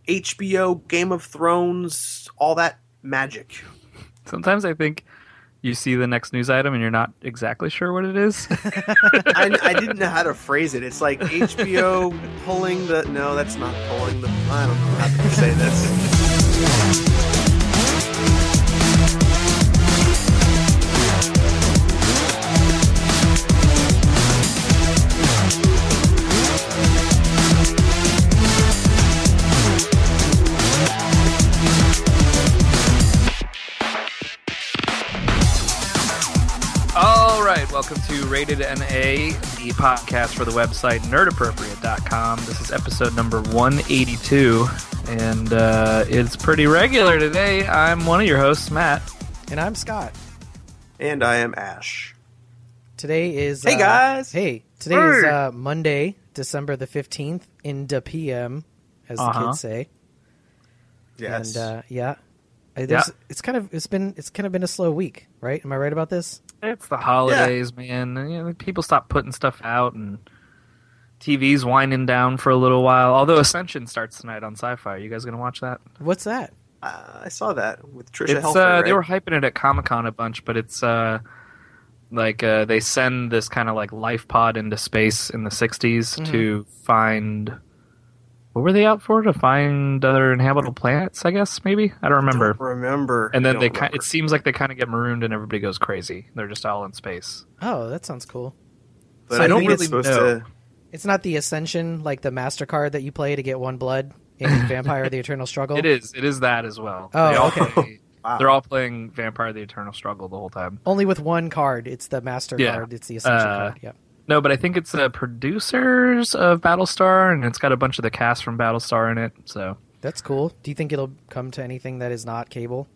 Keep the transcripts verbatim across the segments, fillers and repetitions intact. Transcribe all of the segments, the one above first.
H B O, Game of Thrones, all that magic. Sometimes I think you see the next news item and you're not exactly sure what it is. I, I didn't know how to phrase it. It's like H B O pulling the... No, that's not pulling the... I don't know how to say this. Welcome to Rated N A, the podcast for the website nerd appropriate dot com. This is episode number one eighty-two, and uh, it's pretty regular today. I'm one of your hosts, Matt. And I'm Scott. And I am Ash. Today is... Hey, uh, guys! Hey, today hey. is uh, Monday, December the fifteenth, in the P M, as uh-huh. the kids say. Yes. And, uh, yeah. There's, yeah. It's kind of it's been it's kind of been a slow week, right? Am I right about this? It's the holidays, yeah. man. You know, people stop putting stuff out, and T V's winding down for a little while. Although Ascension starts tonight on Sci-Fi. Are you guys going to watch that? What's that? Uh, I saw that with Trisha It's, Helfer, uh, right? They were hyping it at Comic-Con a bunch, but it's uh, like uh, they send this kind of like life pod into space in the sixties mm-hmm. to find... What were they out for? To find other inhabitable planets, I guess, maybe? I don't remember. I don't remember. And then I they remember. Kind, it seems like they kind of get marooned and everybody goes crazy. They're just all in space. Oh, that sounds cool. But so I, I don't think really it's supposed know. To... It's not the Ascension, like the MasterCard that you play to get one blood in Vampire the Eternal Struggle? It is. It is that as well. Oh, they all okay. Play, wow. They're all playing Vampire the Eternal Struggle the whole time. Only with one card. It's the MasterCard. Yeah. It's the Ascension uh, card, yeah. No, but I think it's uh, producers of Battlestar, and it's got a bunch of the cast from Battlestar in it. So that's cool. Do you think it'll come to anything that is not cable?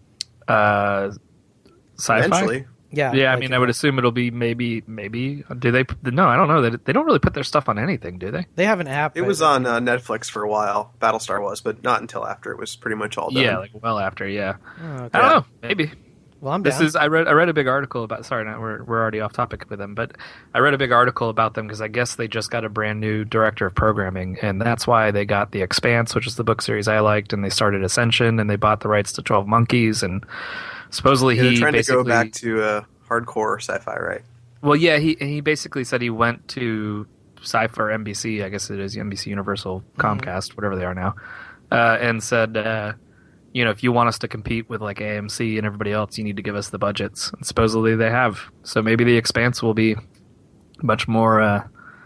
Uh, sci-fi. Eventually. Yeah. Yeah, I like, mean, I would assume it'll be maybe, maybe. Do they? No, I don't know. They they don't really put their stuff on anything, do they? They have an app. It was on uh, Netflix for a while. Battlestar was, but not until after it was pretty much all done. Yeah, like well after. Yeah. Oh, okay. I don't know. Maybe. Well, I'm This down. is I read I read a big article about sorry not, we're we're already off topic with them, but I read a big article about them because I guess they just got a brand new director of programming, and that's why they got The Expanse, which is the book series I liked, and they started Ascension, and they bought the rights to twelve Monkeys, and supposedly yeah, he they're trying basically to go back to uh, hardcore sci-fi, right? Well, yeah, he he basically said he went to Sci-Fi or N B C, I guess it is N B C Universal, Comcast, mm-hmm. whatever they are now, uh, and said. Uh, You know, if you want us to compete with like A M C and everybody else, you need to give us the budgets. And supposedly they have. So maybe The Expanse will be much more uh,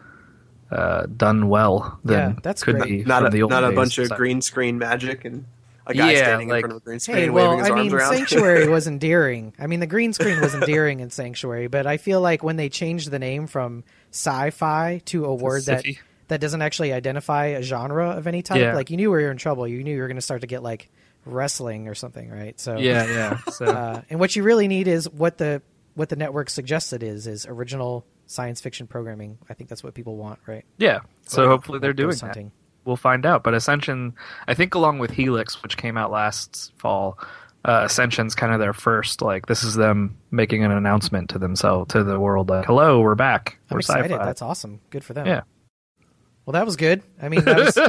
uh, done well than yeah, that's could great. be Not from a, the old not a days. bunch of So- green screen magic and a guy Yeah, standing like- in front of a green screen Hey, waving well, his I arms mean, around. Sanctuary was endearing. I mean, the green screen was endearing in Sanctuary, but I feel like when they changed the name from sci-fi to a word that, Sci-fi. that doesn't actually identify a genre of any type, Yeah. like you knew we were in trouble. You knew you were going to start to get like wrestling or something, right? So Yeah, yeah. So uh, and what you really need is what the what the network suggested is is original science fiction programming. I think that's what people want, right? yeah. So Like- hopefully they're like doing ghost that. hunting. We'll find out. But Ascension, I think, along with Helix, which came out last fall, uh, Ascension's kind of their first. Like this is them making an announcement to themselves, to the world, like, "Hello, we're back. I'm We're excited. sci-fi." That's awesome. Good for them. Yeah. Well, that was good. I mean, that was,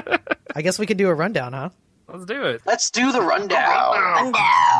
I guess we could do a rundown, huh? Let's do it. Let's do the rundown.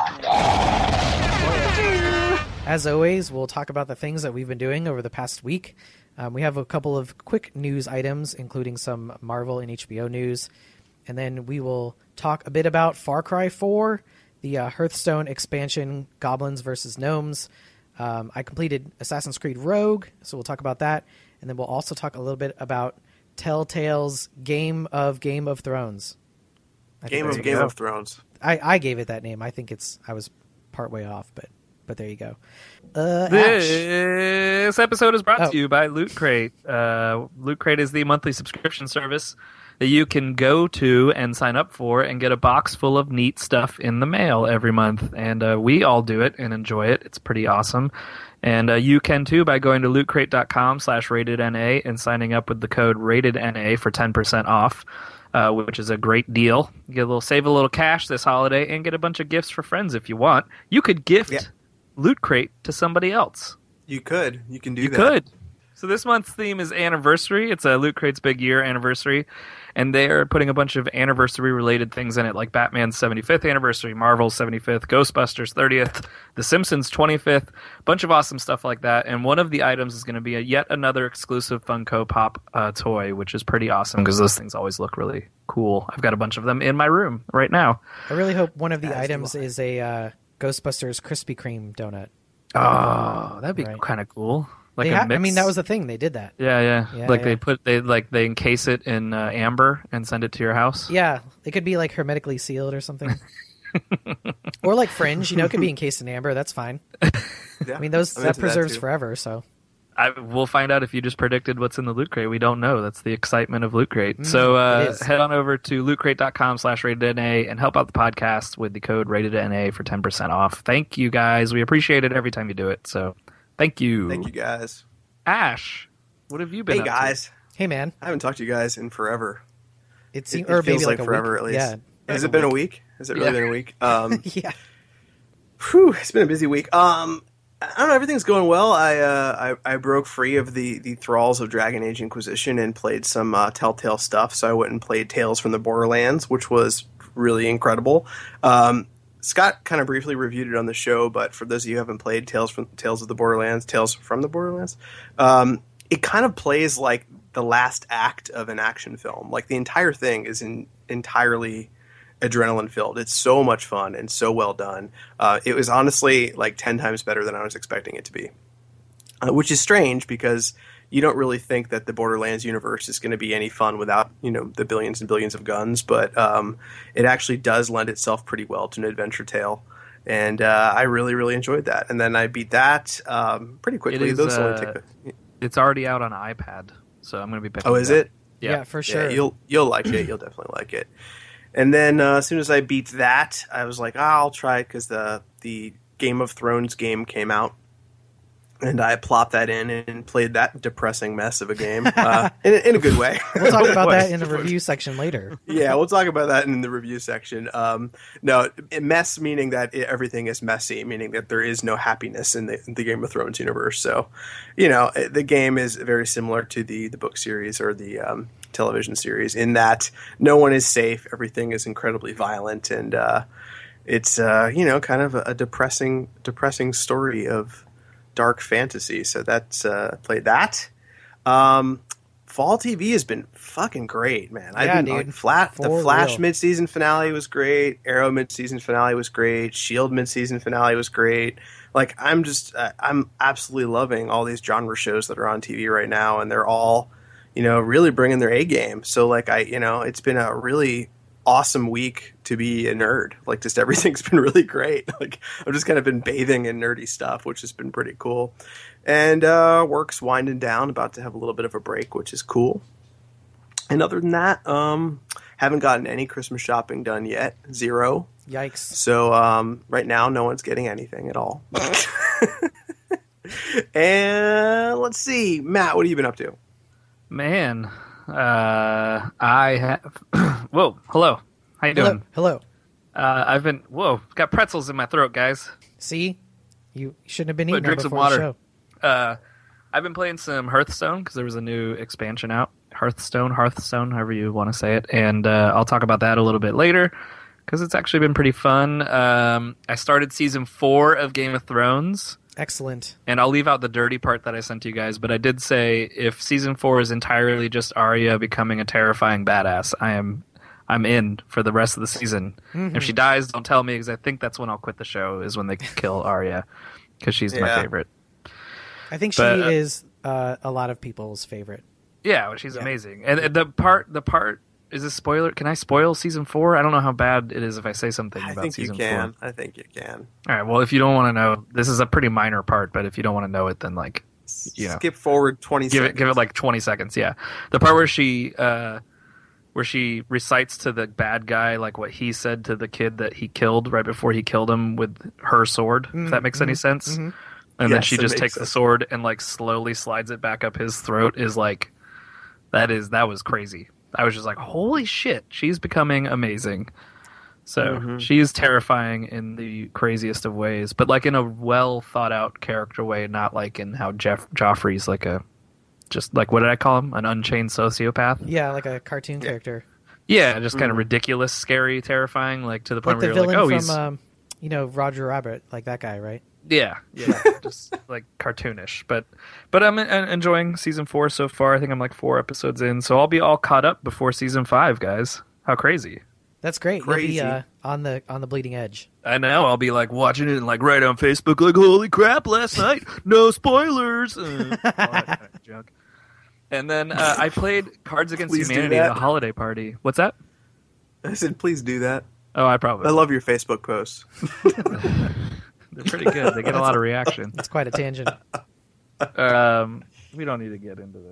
As always, we'll talk about the things that we've been doing over the past week. Um, we have a couple of quick news items, including some Marvel and H B O news. And then we will talk a bit about Far Cry four, the uh, Hearthstone expansion, Goblins versus Gnomes. Um, I completed Assassin's Creed Rogue, so we'll talk about that. And then we'll also talk a little bit about Telltale's Game of Game of Thrones. I think Game that's of what Game it's- of Thrones. I, I gave it that name. I think it's I was part way off, but but there you go. Uh, Ash. This episode is brought Oh. to you by Loot Crate. Uh, Loot Crate is the monthly subscription service that you can go to and sign up for and get a box full of neat stuff in the mail every month. And uh, we all do it and enjoy it. It's pretty awesome. And uh, you can too by going to lootcrate.com slash ratedNA and signing up with the code RATEDNA for ten percent off, uh, which is a great deal. You get a little, save a little cash this holiday and get a bunch of gifts for friends if you want. You could gift Yeah. Loot Crate to somebody else. You could. You can do You that. could. So this month's theme is anniversary. It's a Loot Crate's big year anniversary, and they're putting a bunch of anniversary-related things in it, like Batman's seventy-fifth anniversary, Marvel's seventy-fifth, Ghostbusters thirtieth, The Simpsons twenty-fifth, a bunch of awesome stuff like that. And one of the items is going to be a yet another exclusive Funko Pop uh, toy, which is pretty awesome because those things always look really cool. I've got a bunch of them in my room right now. I really hope one of the As items do I. is a uh, Ghostbusters Krispy Kreme donut. Oh, that'd be Right. kind of cool. Like They a ha- mix. I mean, that was the thing. They did that. Yeah, yeah. Yeah, like yeah. they put they like they encase it in uh, amber and send it to your house. Yeah, it could be like hermetically sealed or something. Or like Fringe, you know, it could be encased in amber. That's fine. Yeah, I mean, those I'm that into preserves too. forever. So I, we'll find out if you just predicted what's in the Loot Crate. We don't know. That's the excitement of Loot Crate. so it uh, is. head on over to lootcrate.com slash rated NA and help out the podcast with the code rated N A for ten percent off. Thank you, guys. We appreciate it every time you do it. So thank you. Thank you, guys. Ash, what have you been Hey, up to? guys. hey, man, I haven't talked to you guys in forever. it It, seems it or feels maybe like, like, a forever, week. at least. Yeah, Has like it a been week. a week? Has it really Yeah. been a week? Um, yeah. Whew, it's been a busy week. Um, I don't know. Everything's going well. I uh, I, I broke free of the, the thralls of Dragon Age Inquisition and played some uh, Telltale stuff. So I went and played Tales from the Borderlands, which was really incredible. Um, Scott kind of briefly reviewed it on the show, but for those of you who haven't played Tales from Tales of the Borderlands, Tales from the Borderlands, um, it kind of plays like the last act of an action film. Like the entire thing is in, entirely adrenaline filled. It's so much fun and so well done. Uh, it was honestly like ten times better than I was expecting it to be, uh, which is strange because you don't really think that the Borderlands universe is going to be any fun without, you know, the billions and billions of guns. But um, it actually does lend itself pretty well to an adventure tale. And uh, I really, really enjoyed that. And then I beat that um, pretty quickly. is, Those uh, only take a, It's already out on iPad, so I'm going to be picking oh, is up. it? Yeah. Yeah, for sure. Yeah, you'll you'll like it. You'll definitely like it. And then uh, as soon as I beat that, I was like, ah, I'll try it because the the Game of Thrones game came out, and I plopped that in and played that depressing mess of a game uh, in, in a good way. We'll talk about What? that in the review section later. Yeah, we'll talk about that in the review section. Um, no, mess meaning that it, everything is messy, meaning that there is no happiness in the, in the Game of Thrones universe. So, you know, the game is very similar to the, the book series or the um, television series in that no one is safe. Everything is incredibly violent, and uh, it's uh, you know kind of a, a depressing, depressing story of dark fantasy. So that's uh, played that. Um, Fall T V has been fucking great, man. I've Yeah, been dude. like flat. The For Flash real. mid-season finale was great. Arrow mid-season finale was great. Shield mid-season finale was great. Like I'm just, uh, I'm absolutely loving all these genre shows that are on T V right now, and they're all, you know, really bringing their A game. So like I, you know, it's been a really awesome week to be a nerd. Like just everything's been really great. Like I've just kind of been bathing in nerdy stuff, which has been pretty cool. And uh, work's winding down, about to have a little bit of a break, which is cool. And other than that, um, haven't gotten any Christmas shopping done yet. Zero. Yikes. So um, right now, no one's getting anything at all. And let's see, Matt, what have you been up to? Man, uh, I have... Whoa, hello. How you Hello. doing? Hello. Uh, I've been... Whoa, got pretzels in my throat, guys. See, you shouldn't have been But eating drink that some before the water. show. Uh, I've been playing some Hearthstone because there was a new expansion out. Hearthstone, Hearthstone, however you want to say it. And uh, I'll talk about that a little bit later because it's actually been pretty fun. Um, I started season four of Game of Thrones. Excellent. And I'll leave out the dirty part that I sent to you guys, but I did say if season four is entirely just Arya becoming a terrifying badass, I am I'm in for the rest of the season. Mm-hmm. If she dies, don't tell me because I think that's when I'll quit the show is when they kill Arya because she's my Yeah. favorite. I think she But, uh, is uh, a lot of people's favorite. Yeah, well, she's Yeah. amazing. And and the part the part is this spoiler? Can I spoil season four? I don't know how bad it is if I say something I about think you season can. four. I think you can. All right. Well, if you don't want to know, this is a pretty minor part. But if you don't want to know it, then like you know. Skip forward twenty give seconds. it give it like twenty seconds. Yeah, the part where she uh where she recites to the bad guy like what he said to the kid that he killed right before he killed him with her sword, if that makes any sense. And then Yes, she it just makes takes the sense. sword and like slowly slides it back up his throat is like that is that was crazy. I was just like, holy shit, she's becoming amazing. So Mm-hmm. she is terrifying in the craziest of ways, but like in a well thought out character way, not like in how Jeff Joffrey's like a just like, what did I call him? An unchained sociopath. Yeah, like a cartoon Yeah. character. Yeah, just kind of Mhm. ridiculous, scary, terrifying, like to the point Like the where you're villain like, oh, from, he's um, you know, Roger Rabbit, like that guy, right? yeah, yeah, just like cartoonish. But but I'm uh, enjoying season four so far. I think I'm like four episodes in, so I'll be all caught up before season five, guys. How crazy! That's great. You'll Crazy. be uh, on the on the bleeding edge. I know. I'll be like watching it and like right on Facebook, like, holy crap! Last night, no spoilers. Uh, all that kind of junk. And then uh, I played Cards Against Please do Humanity, that. the holiday party. What's that? I said, please do that. Oh, I probably. I love your Facebook posts. They're pretty good. They get a lot of reaction. It's quite a tangent. Um, we don't need to get into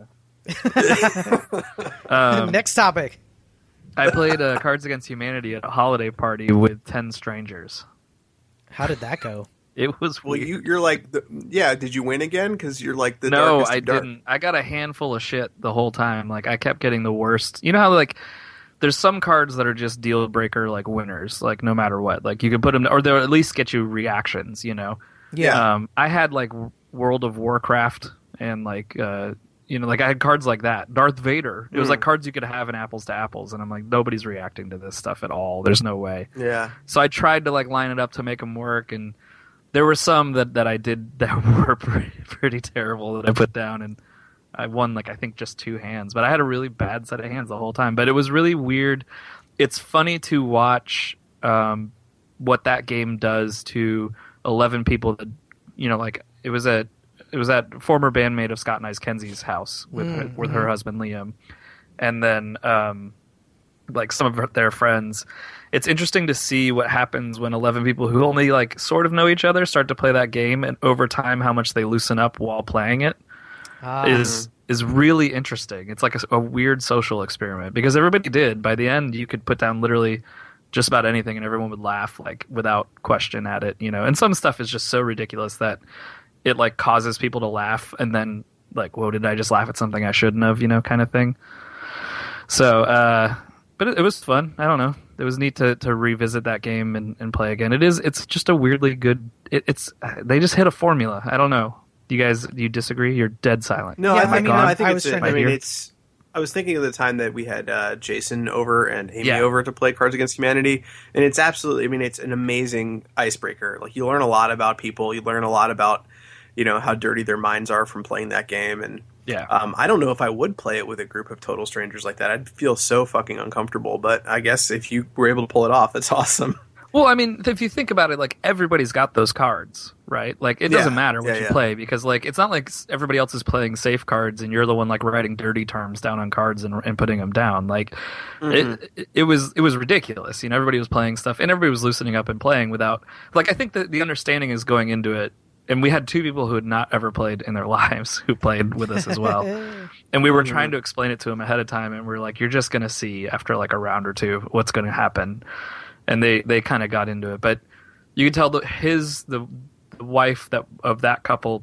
that. Um, Next topic. I played uh, Cards Against Humanity at a holiday party with ten strangers. How did that go? It was Well, weird. you, you're like, the, yeah. Did you win again? Because you're like the no, darkest I of dark. didn't. I got a handful of shit the whole time. Like I kept getting the worst. You know how like there's some cards that are just deal breaker like winners, like no matter what. Like you can put them, or they'll at least get you reactions. You know. Yeah. Um, I had like World of Warcraft and like uh, you know, like I had cards like that. Darth Vader. It was Mm. like cards you could have in apples to apples, and I'm like, nobody's reacting to this stuff at all. There's no way. Yeah. So I tried to like line it up to make them work, and there were some that, that I did that were pretty, pretty terrible that I put down, and I won like I think just two hands. But I had a really bad set of hands the whole time. But it was really weird. It's funny to watch um, what that game does to eleven people that you know, like it was at it was at former bandmate of Scott and I's Kenzie's house with her, Mm, with her husband Liam, and then um, like some of her, their friends. It's interesting to see what happens when eleven people who only like sort of know each other start to play that game, and over time how much they loosen up while playing it Ah, is is really interesting. It's like a, a weird social experiment because everybody did. By the end, you could put down literally just about anything, and everyone would laugh like without question at it. You know, and some stuff is just so ridiculous that it like causes people to laugh, and then like, whoa, did I just laugh at something I shouldn't have? You know, kind of thing. So, uh, but it, it was fun. I don't know. It was neat to, to revisit that game and, and play again. It is. It's just a weirdly good. It, it's they just hit a formula. I don't know. Do you guys do you disagree? You're dead silent. No, Yeah, I, I think, mean, no, I- I think I it's. was A, trying I to mean, hear. it's. I was thinking of the time that we had uh, Jason over and Amy Yeah. over to play Cards Against Humanity, and it's absolutely. I mean, it's an amazing icebreaker. Like you learn a lot about people. You learn a lot about, you know, how dirty their minds are from playing that game. And Yeah. um, I don't know if I would play it with a group of total strangers like that. I'd feel so fucking uncomfortable. But I guess if you were able to pull it off, that's awesome. Well, I mean, if you think about it, like everybody's got those cards, right? Like it doesn't Yeah. matter what Yeah, you yeah. play because like it's not like everybody else is playing safe cards and you're the one like writing dirty terms down on cards and, and putting them down. Like Mm-hmm. it, it, it was it was ridiculous. You know, everybody was playing stuff and everybody was loosening up and playing without like I think that the understanding is going into it. And we had two people who had not ever played in their lives who played with us as well. And we were Mm-hmm. trying to explain it to them ahead of time, and we are like, "You're just going to see after like a round or two what's going to happen." And they, they kind of got into it, but you could tell that his the, the wife that of that couple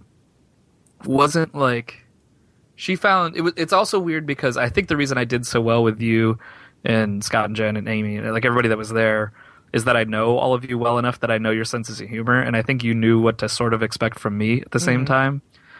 wasn't like she found it was. It's also weird because I think the reason I did so well with you and Scott and Jen and Amy and like everybody that was there is that I know all of you well enough that I know your senses of humor, and I think you knew what to sort of expect from me at the same Mhm. time.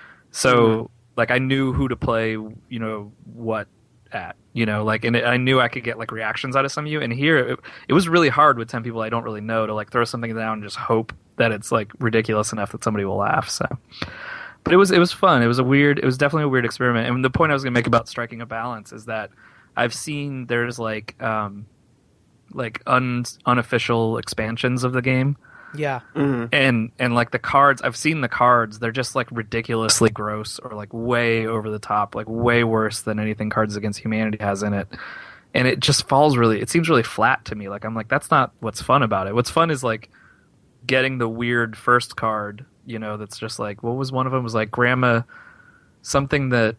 So like I knew who to play, you know, what at, you know, like, and it, I knew I could get like reactions out of some of you. And here it, it was really hard with ten people I don't really know to like throw something down and just hope that it's like ridiculous enough that somebody will laugh. So, but it was it was fun. It was a weird. It was definitely a weird experiment. And the point I was going to make about striking a balance is that I've seen there's like um like un, unofficial expansions of the game. Yeah. Mm-hmm. And and like the cards, I've seen the cards. They're just like ridiculously gross or like way over the top, like way worse than anything Cards Against Humanity has in it. And it just falls really. It seems really flat to me. Like I'm like that's not what's fun about it. What's fun is like getting the weird first card. You know, that's just like what was one of them was like grandma something that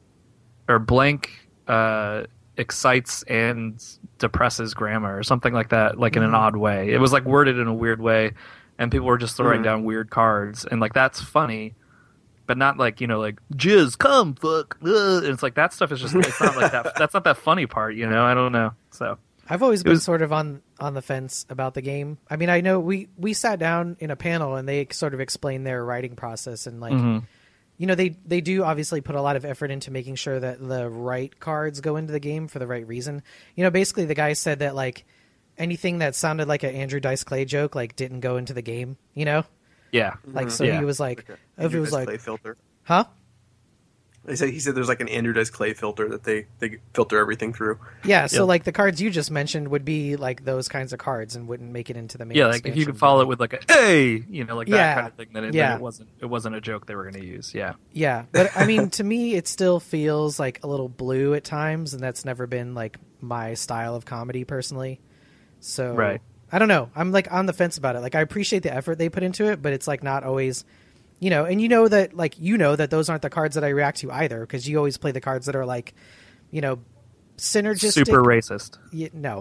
or blank uh, excites and depresses grammar or something like that, like in an odd way. It was like worded in a weird way, and people were just throwing Mhm. down weird cards, and like that's funny, but not like, you know, like jizz, come fuck. Uh, and it's like that stuff is just it's not like that. That's not that funny part, you know. I don't know. So I've always It been was- sort of on on the fence about the game. I mean, I know we we sat down in a panel and they sort of explained their writing process and like Mhm. you know, they they do obviously put a lot of effort into making sure that the right cards go into the game for the right reason. You know, basically the guy said that like anything that sounded like an Andrew Dice Clay joke like didn't go into the game. You know, Yeah. like so Yeah. he was like, Like if a it Andrew was Dice like, Clay filter. huh? He said he said there's like an Andrew Dice Clay filter that they, they filter everything through. Yeah, so Yep. like the cards you just mentioned would be like those kinds of cards and wouldn't make it into the main. Yeah, like if you expansion, could follow but- it with like a hey, you know, like that Yeah. kind of thing, then it, Yeah. then it wasn't it wasn't a joke they were going to use. Yeah. Yeah, but I mean, to me, it still feels like a little blue at times, and that's never been like my style of comedy personally. So Right. I don't know. I'm like on the fence about it. Like I appreciate the effort they put into it, but it's like not always, you know. And you know that like you know that those aren't the cards that I react to either, because you always play the cards that are like, you know, synergistic. Super racist. Yeah, no,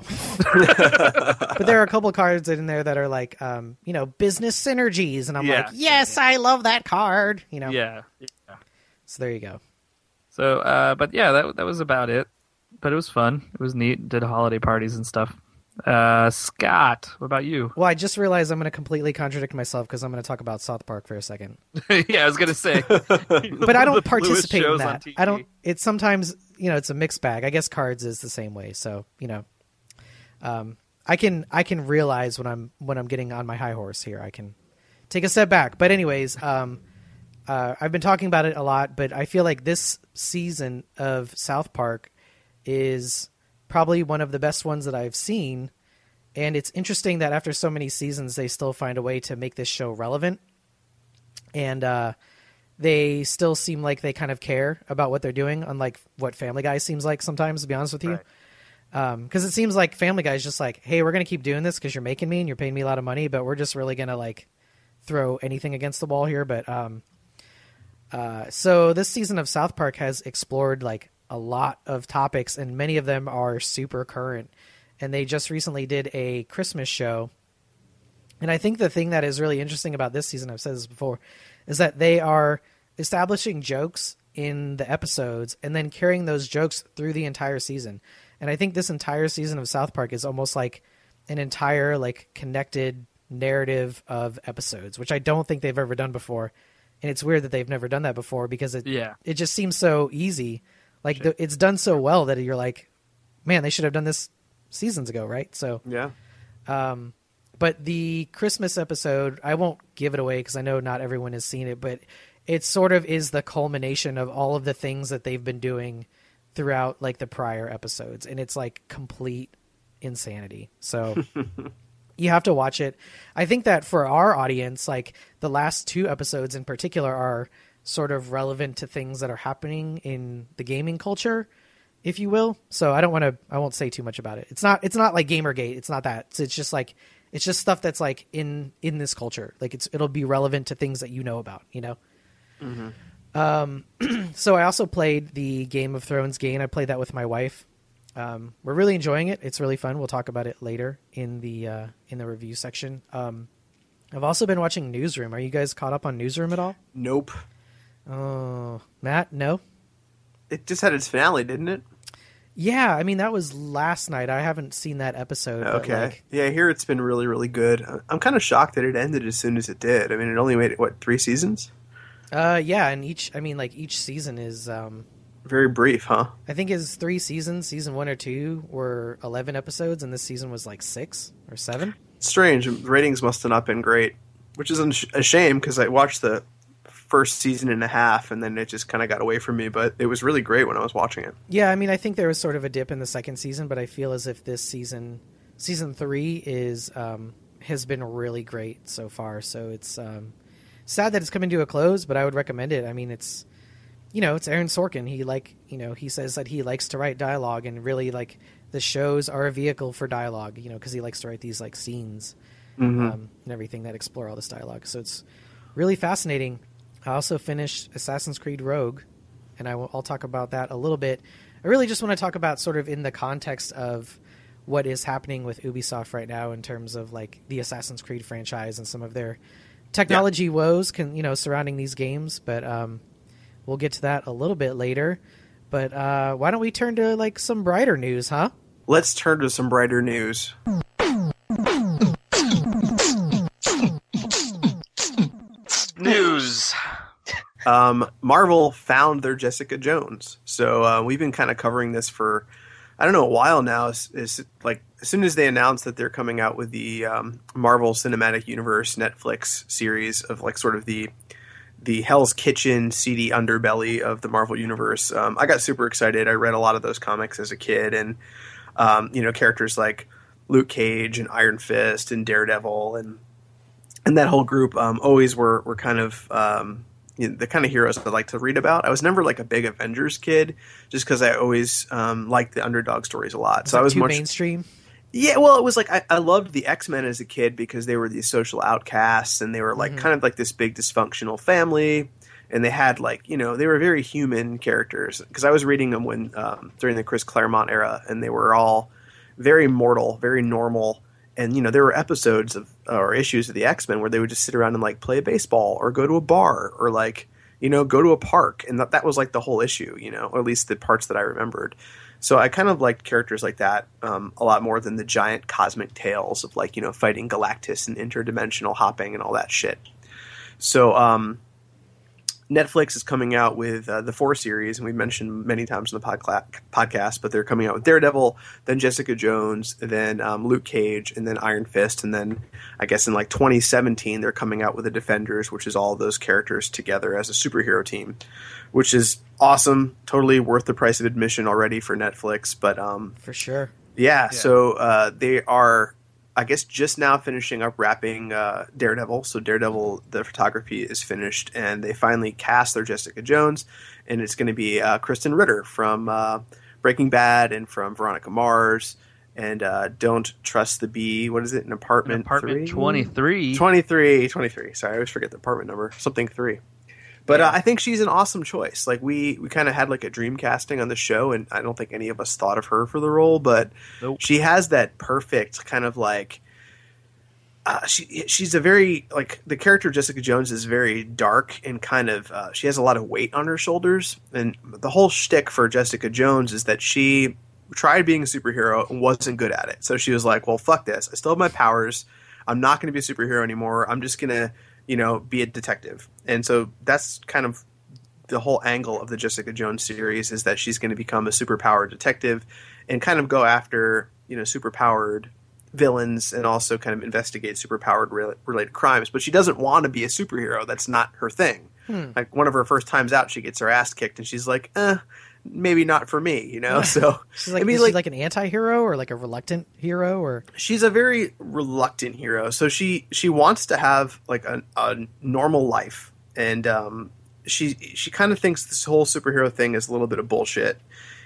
but there are a couple cards in there that are like, um, you know, business synergies, and I'm Yeah. like, yes, I love that card. You know, Yeah. Yeah. so there you go. So, uh, but yeah, that that was about it. But it was fun. It was neat. Did holiday parties and stuff. Uh, Scott, what about you? Well, I just realized I'm going to completely contradict myself because I'm going to talk about South Park for a second. Yeah, I was gonna say, But I The don't bluest participate in shows on that. T V. I don't. It's sometimes, you know, it's a mixed bag. I guess cards is the same way. So you know, um, I can I can realize when I'm when I'm getting on my high horse here. I can take a step back. But anyways, um, uh, I've been talking about it a lot, but I feel like this season of South Park is probably one of the best ones that I've seen. And it's interesting that after so many seasons, they still find a way to make this show relevant. And uh, they still seem like they kind of care about what they're doing, unlike what Family Guy seems like sometimes, to be honest with you. Right. Because it seems like Family Guy is just like, hey, we're going to keep doing this because you're making me and you're paying me a lot of money, but we're just really going to like throw anything against the wall here. But um, uh, so this season of South Park has explored like a lot of topics, and many of them are super current. And they just recently did a Christmas show. And I think the thing that is really interesting about this season, I've said this before, is that they are establishing jokes in the episodes and then carrying those jokes through the entire season. And I think this entire season of South Park is almost like an entire like connected narrative of episodes, which I don't think they've ever done before. And it's weird that they've never done that before because it Yeah. it just seems so easy. Like the, it's done so well that you're like, man, they should have done this seasons ago, right? So Yeah. um, but the Christmas episode, I won't give it away because I know not everyone has seen it, but it sort of is the culmination of all of the things that they've been doing throughout like the prior episodes. And it's like complete insanity. So you have to watch it. I think that for our audience, like the last two episodes in particular are sort of relevant to things that are happening in the gaming culture, if you will. So I don't want to, I won't say too much about it. It's not, it's not like Gamergate. It's not that. It's, it's just like, it's just stuff that's like in, in this culture. Like it's, it'll be relevant to things that you know about, you know? Mm-hmm. Um, so I also played the Game of Thrones game. I played that with my wife. Um, we're really enjoying it. It's really fun. We'll talk about it later in the, uh, in the review section. Um, I've also been watching Newsroom. Are you guys caught up on Newsroom at all? Nope. Oh, Matt, no? It just had its finale, didn't it? Yeah, I mean, that was last night. I haven't seen that episode. but, Okay. like, Yeah, I hear it's been really, really good. I- I'm kind of shocked that it ended as soon as it did. I mean, it only made it, what, three seasons? uh, yeah, and each, I mean, like, each season is, um, Very brief, huh? I think it's three seasons. Season one or two were eleven episodes, and this season was like six or seven. Strange. The ratings must have not been great, which is a shame because I watched the first season and a half, and then it just kind of got away from me. But it was really great when I was watching it. Yeah, I mean, I think there was sort of a dip in the second season, but I feel as if this season, season three, is um, has been really great so far. So it's um, sad that it's coming to a close, but I would recommend it. I mean, it's, you know, it's Aaron Sorkin. He like, you know, he says that he likes to write dialogue, and really like the shows are a vehicle for dialogue, you know, because he likes to write these like scenes Mm-hmm. um, and everything that explore all this dialogue. So it's really fascinating. I also finished Assassin's Creed Rogue, and I will, I'll talk about that a little bit. I really just want to talk about sort of in the context of what is happening with Ubisoft right now in terms of like the Assassin's Creed franchise and some of their technology yeah. woes can, you know, surrounding these games. But um, we'll get to that a little bit later. But uh, why don't we turn to like some brighter news, huh? Let's turn to some brighter news. News. um, Marvel found their Jessica Jones. So uh, we've been kind of covering this for, I don't know, a while now. Is, is like as soon as they announced that they're coming out with the um, Marvel Cinematic Universe Netflix series of like sort of the the Hell's Kitchen seedy underbelly of the Marvel Universe, um, I got super excited. I read a lot of those comics as a kid, and um, you know, characters like Luke Cage and Iron Fist and Daredevil and and that whole group um, always were were kind of um, you know, the kind of heroes I like to read about. I was never like a big Avengers kid, just because I always um, liked the underdog stories a lot. Was so I was too much mainstream. Yeah, well, it was like I, I loved the X-Men as a kid because they were these social outcasts and they were like Mhm. kind of like this big dysfunctional family, and they had like, you know, they were very human characters because I was reading them when um, during the Chris Claremont era, and they were all very mortal, very normal. And you know, there were episodes of or issues of the X-Men where they would just sit around and like play baseball or go to a bar or like, you know, go to a park, and that that was like the whole issue, you know, or at least the parts that I remembered. So I kind of liked characters like that um, a lot more than the giant cosmic tales of like, you know, fighting Galactus and interdimensional hopping and all that shit. So um, Netflix is coming out with uh, the four series, and we've mentioned many times in the podca- podcast, but they're coming out with Daredevil, then Jessica Jones, then um, Luke Cage, and then Iron Fist, and then I guess in like twenty seventeen they're coming out with the Defenders, which is all of those characters together as a superhero team, which is awesome, totally worth the price of admission already for Netflix. But um, For sure. yeah, Yeah. so uh, they are, I guess, just now finishing up wrapping uh, Daredevil. So Daredevil, the photography is finished, and they finally cast their Jessica Jones, and it's going to be uh, Kristen Ritter from uh, Breaking Bad and from Veronica Mars, and uh, Don't Trust the Bee. What is it? An apartment, Apartment three? twenty-three. twenty-three, twenty-three. Sorry, I always forget the apartment number. Something three. But uh, I think she's an awesome choice. Like we, we kind of had like a dream casting on the show, and I don't think any of us thought of her for the role, but Nope. she has that perfect kind of like uh, she she's a very like the character Jessica Jones is very dark and kind of uh, she has a lot of weight on her shoulders, and the whole shtick for Jessica Jones is that she tried being a superhero and wasn't good at it. So she was like, "Well, fuck this. I still have my powers. I'm not going to be a superhero anymore. I'm just gonna." you know, be a detective. And so that's kind of the whole angle of the Jessica Jones series, is that she's going to become a superpowered detective and kind of go after, you know, superpowered villains and also kind of investigate superpowered re- related crimes. But she doesn't want to be a superhero. That's not her thing. Hmm. Like one of her first times out, she gets her ass kicked and she's like, eh, maybe not for me, you know? So She's like, I mean, is like, she like an anti-hero or like a reluctant hero or she's a very reluctant hero. So she she wants to have like a, a normal life, and um, she she kind of thinks this whole superhero thing is a little bit of bullshit.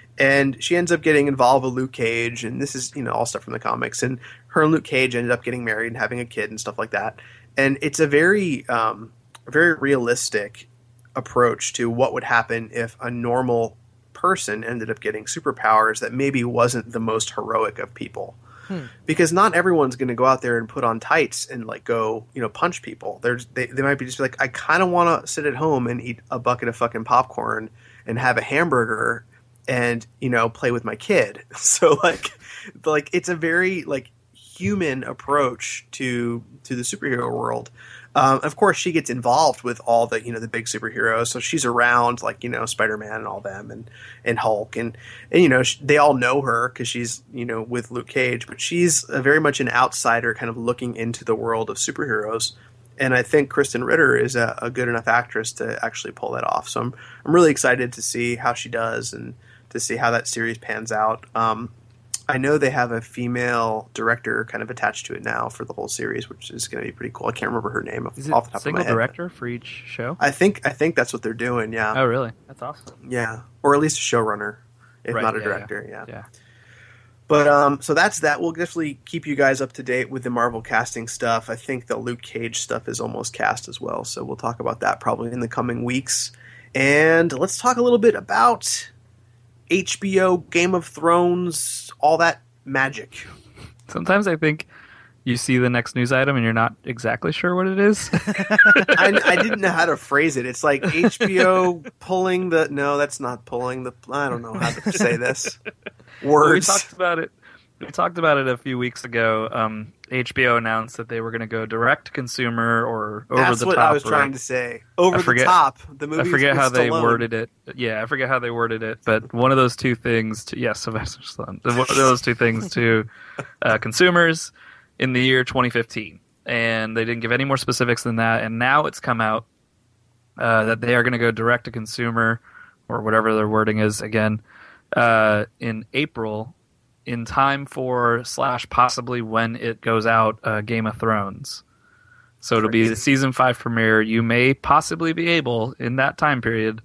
And she ends up getting involved with Luke Cage, and this is, you know, all stuff from the comics. And her and Luke Cage ended up getting married and having a kid and stuff like that. And it's a very um, very realistic approach to what would happen if a normal person ended up getting superpowers that maybe wasn't the most heroic of people. Hmm. Because not everyone's going to go out there and put on tights and like go, you know, punch people. There's they, they might be just like, I kind of want to sit at home and eat a bucket of fucking popcorn and have a hamburger and, you know, play with my kid. So like, like it's a very like human approach to to the superhero world. Um, of course, she gets involved with all the, you know, the big superheroes. So she's around, like, you know, Spider-Man and all them, and, and Hulk, and, and you know, she, they all know her because she's, you know, with Luke Cage. But she's a very much an outsider, kind of looking into the world of superheroes. And I think Kristen Ritter is a, a good enough actress to actually pull that off. So I'm I'm really excited to see how she does and to see how that series pans out. Um, I know they have a female director kind of attached to it now for the whole series, which is going to be pretty cool. I can't remember her name off, Is it off the top single of my head. director for each show? I think I think that's what they're doing. Yeah. Oh, really? That's awesome. Yeah, or at least a showrunner, if Right, not a yeah, director. Yeah. Yeah. But um, so that's that. We'll definitely keep you guys up to date with the Marvel casting stuff. I think the Luke Cage stuff is almost cast as well, so we'll talk about that probably in the coming weeks. And let's talk a little bit about H B O, Game of Thrones, all that magic. Sometimes I think you see the next news item and you're not exactly sure what it is. I, I didn't know how to phrase it. It's like H B O pulling the... No, that's not pulling the... I don't know how to say this. Well, we Words. talked about it We talked about it a few weeks ago. Um, H B O announced that they were going to go direct to consumer or over That's the what top. I was right? trying to say. Over I forget- the top. The movie. I forget with how they Stallone. worded it. Yeah, I forget how they worded it, but one of those two things. To, yes, Sylvester Stallone. One of those two things to uh, consumers in the year twenty fifteen, and they didn't give any more specifics than that. And now it's come out uh, that they are going to go direct to consumer or whatever their wording is again uh, in April, in time for slash possibly when it goes out, uh, Game of Thrones. So it'll be the season five premiere. You may possibly be able in that time period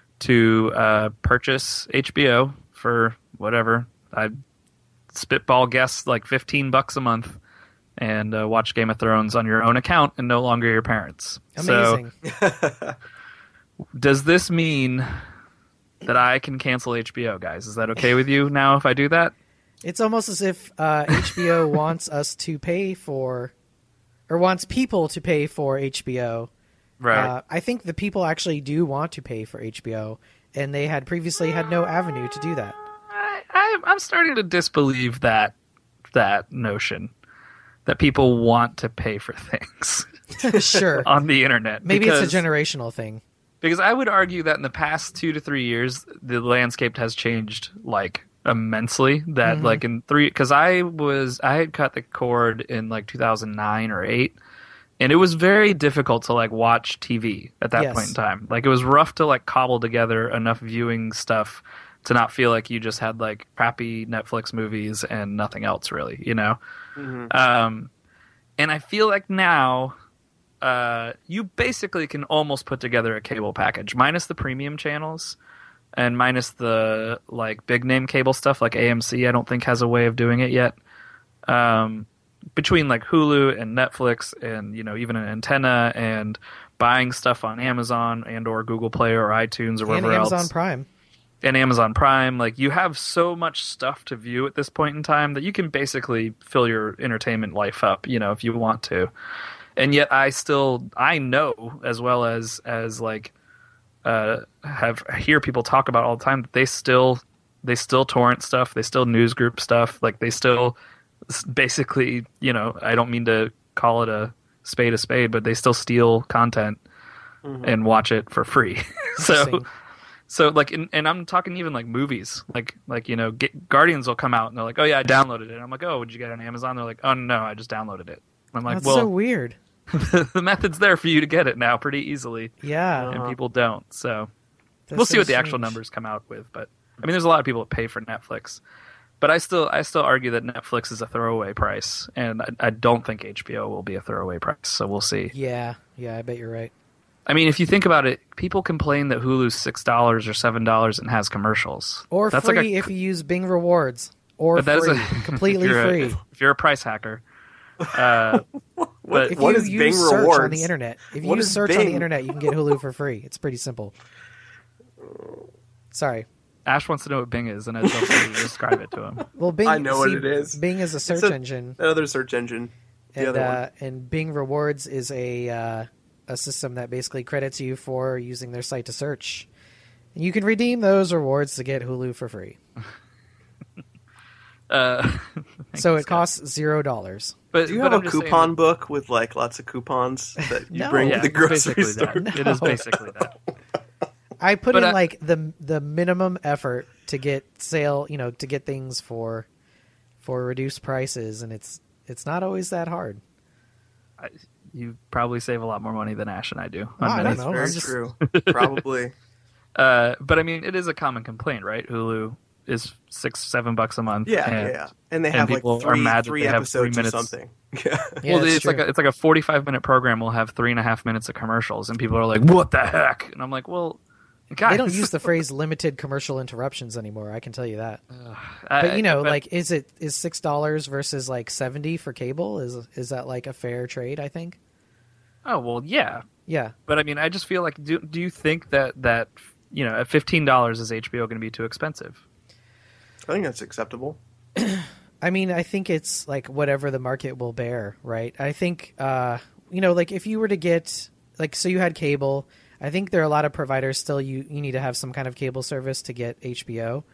to uh, purchase H B O for whatever. I spitball guess like fifteen bucks a month and uh, watch Game of Thrones on your own account and no longer your parents. Amazing. So, does this mean that I can cancel H B O, guys? Is that okay with you now if I do that? It's almost as if uh, H B O wants us to pay for, or wants people to pay for H B O. Right. Uh, I think the people actually do want to pay for H B O, and they had previously had no avenue to do that. I, I, I'm starting to disbelieve that that notion that people want to pay for things Sure. on the internet. Maybe because, it's a generational thing. Because I would argue that in the past two to three years, the landscape has changed like immensely. That Mhm. like in three, because I was I had cut the cord in like two thousand nine or eight. And it was very difficult to like watch T V at that Yes. point in time. Like it was rough to like cobble together enough viewing stuff to not feel like you just had like crappy Netflix movies and nothing else really, you know? Mhm. Um, and I feel like now uh, you basically can almost put together a cable package, minus the premium channels and minus the like big name cable stuff like A M C. I don't think has a way of doing it yet. Um, between like Hulu and Netflix and, you know, even an antenna and buying stuff on Amazon and or Google Play or iTunes or And wherever Amazon else. Prime. And Amazon Prime, like you have so much stuff to view at this point in time that you can basically fill your entertainment life up, you know, if you want to. And yet I still, I know as well as, as like, uh, have hear people talk about all the time that they still, they still torrent stuff. They still news group stuff. Like they still basically, you know, I don't mean to call it a spade a spade, but they still steal content Mhm. and watch it for free. so, Interesting. so like, in, and I'm talking even like movies, like, like, you know, get, Guardians will come out and they're like, oh yeah, I downloaded it. And I'm like, oh, would you get it on Amazon? They're like, oh no, I just downloaded it. I'm like, That's well, so weird. the method's there for you to get it now pretty easily, Yeah. and Uh-huh. people don't. So That's we'll see so what the actual strange. numbers come out with. But I mean, there's a lot of people that pay for Netflix, but I still, I still argue that Netflix is a throwaway price, and I, I don't think H B O will be a throwaway price. So we'll see. Yeah. Yeah, I bet you're right. I mean, if you think about it, people complain that Hulu's six dollars or seven dollars and has commercials. Or That's free like a, if you use Bing Rewards. Or but that is free. a- Completely if you're a- free. if you're a price hacker. Uh, but If What you is use Bing search on Rewards? the internet, if you What use is search on the Bing? internet, you can get Hulu for free. It's pretty simple. Sorry. Ash wants to know what Bing is, and I don't know to describe it to him. Well, Bing. I know what see, it is. Bing is a search a- engine, Another search engine. The and other one. uh, and Bing Rewards is a uh, a system that basically credits you for using their site to search. And you can redeem those rewards to get Hulu for free. Uh, So it Scott. costs zero dollars. But Do you but have I'm a just saying- coupon book with like lots of coupons that you No. bring Yeah, to the it's grocery basically store? that. It is basically that. I put But in I- like the the minimum effort to get sale, you know, to get things for for reduced prices, and it's it's not always that hard. I, you probably save a lot more money than Ash and I do. Oh, on I many don't know. Very I'm just- true. Probably. Uh, but I mean, it is a common complaint, right? Hulu is six, seven bucks a month. Yeah, and, yeah, yeah. And they and have like people are three, mad that three they have three episodes or minutes. something. Yeah. Yeah, well, that's it's like true. a, it's like a forty-five minute program. Will have three and a half minutes of commercials, and people are like, "What the heck?" And I'm like, "Well, guys, They don't use the phrase limited commercial interruptions anymore. I can tell you that. I- But you know, but- like, is it is six dollars versus like seventy for cable? Is is that like a fair trade? I think. oh well, yeah, Yeah. but I mean, I just feel like, do do you think that that you know, at fifteen dollars is H B O going to be too expensive? I think that's acceptable. I mean, I think it's like whatever the market will bear, right? I think, uh, you know, like if you were to get, like, so you had cable, I think there are a lot of providers still, you, you need to have some kind of cable service to get H B O.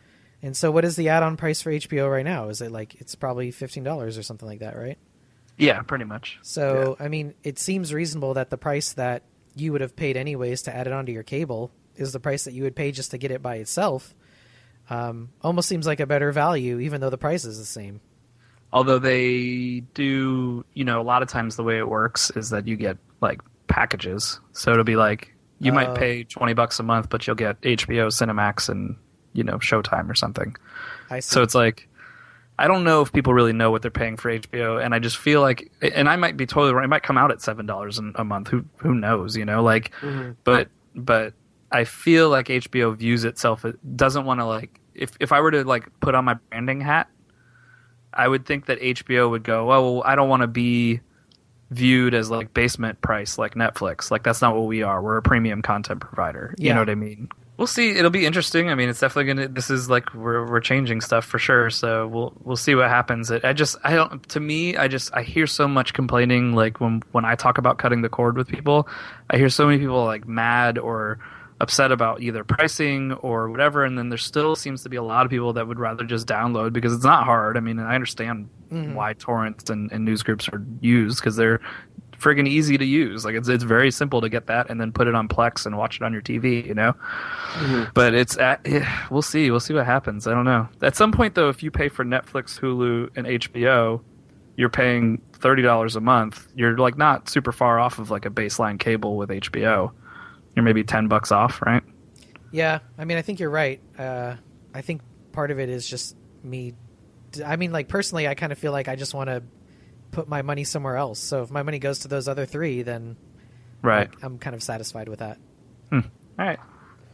And so what is the add-on price for H B O right now? Is it like, it's probably fifteen dollars or something like that, right? Yeah, pretty much. So, Yeah. I mean, it seems reasonable that the price that you would have paid anyways to add it onto your cable is the price that you would pay just to get it by itself. Um, almost seems like a better value, even though the price is the same. Although they do, you know, a lot of times the way it works is that you get like packages. So it'll be like you Oh. might pay twenty bucks a month, but you'll get H B O, Cinemax, and you know Showtime or something. I see. So it's like I don't know if people really know what they're paying for H B O, and I just feel like, and I might be totally wrong. It might come out at seven dollars a month. Who who knows? You know, like, Mm-hmm. but but I feel like H B O views itself. It doesn't want to like if if I were to like put on my branding hat, I would think that H B O would go, oh, well, I don't want to be viewed as like basement price like Netflix. Like that's not what we are. We're a premium content provider. You Yeah. know what I mean? We'll see. It'll be interesting. I mean, it's definitely gonna. This is like we're we're changing stuff for sure. So we'll we'll see what happens. I I just I don't. To me, I just I hear so much complaining. Like when when I talk about cutting the cord with people, I hear so many people like mad or upset about either pricing or whatever. And then there still seems to be a lot of people that would rather just download because it's not hard. I mean, I understand Mhm. why torrents and, and news groups are used because they're friggin' easy to use. Like it's it's very simple to get that and then put it on Plex and watch it on your T V, you know. Mhm. But it's at, yeah, we'll see. We'll see what happens. I don't know. At some point, though, if you pay for Netflix, Hulu, and H B O, you're paying thirty dollars a month. You're like not super far off of like a baseline cable with H B O. You're maybe ten bucks off, right? Yeah, I mean, I think you're right. Uh, I think part of it is just me. I mean, like personally, I kind of feel like I just want to put my money somewhere else. So if my money goes to those other three, then Right. like, I'm kind of satisfied with that. Hmm. All right.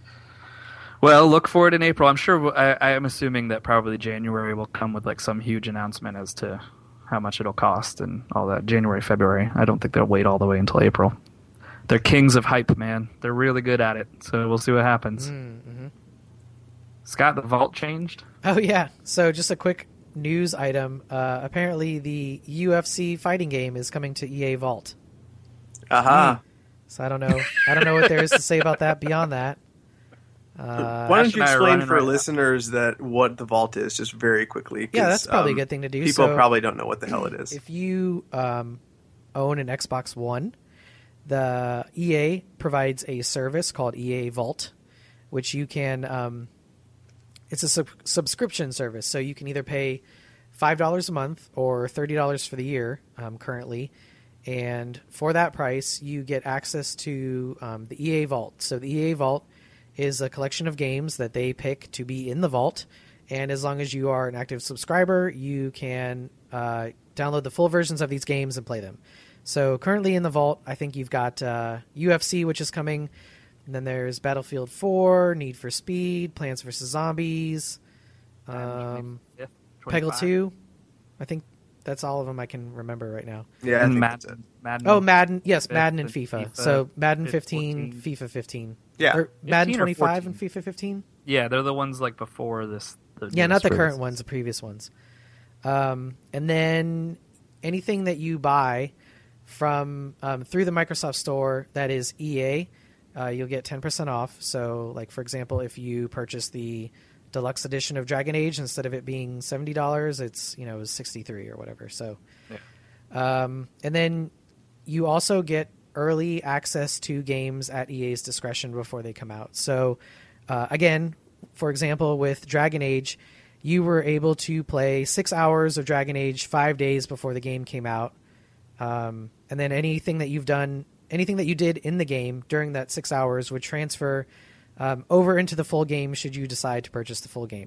Well, look for it in April. I'm sure. I, I am assuming that probably January will come with like some huge announcement as to how much it'll cost and all that. January, February. I don't think they'll wait all the way until April. They're kings of hype, man. They're really good at it. So we'll see what happens. Mm-hmm. Scott, the vault changed. Oh yeah. So just a quick news item. Uh, apparently, the U F C fighting game is coming to E A Vault. Aha. So I don't know. I don't know what there is to say about that beyond that. Uh, Why don't Ash you and I are explain running for right now. listeners that what the vault is, just very quickly? 'cause, yeah, that's probably um, a good thing to do. People So probably don't know what the hell it is. if you um, own an Xbox One, the E A provides a service called E A Vault, which you can. Um, it's a sub- subscription service, so you can either pay five dollars a month or thirty dollars for the year um, currently. And for that price, you get access to um, the E A Vault. So the E A Vault is a collection of games that they pick to be in the vault. And as long as you are an active subscriber, you can uh, download the full versions of these games and play them. So currently in the vault, I think you've got uh, U F C, which is coming. And then there's Battlefield four, Need for Speed, Plants vs. Zombies, um, Peggle two. I think that's all of them I can remember right now. Yeah, I and think that's it. Madden. Madden. Oh, Madden. Yes, Fif- Madden and FIFA, FIFA. So Madden fifteen, fifteen, FIFA fifteen. Yeah. Or Madden fifteen or twenty-five and fourteen? FIFA fifteen? Yeah, they're the ones like before this. The Yeah, not the newest current release. ones, the previous ones. Um, and then anything that you buy from um, through the Microsoft Store that is E A, uh, you'll get ten percent off. So, like, for example, if you purchase the deluxe edition of Dragon Age, instead of it being seventy dollars, it's, you know, sixty-three or whatever. So, um, and then you also get early access to games at E A's discretion before they come out. So, uh, again, for example, with Dragon Age, you were able to play six hours of Dragon Age five days before the game came out. Um, and then anything that you've done, anything that you did in the game during that six hours would transfer um, over into the full game should you decide to purchase the full game.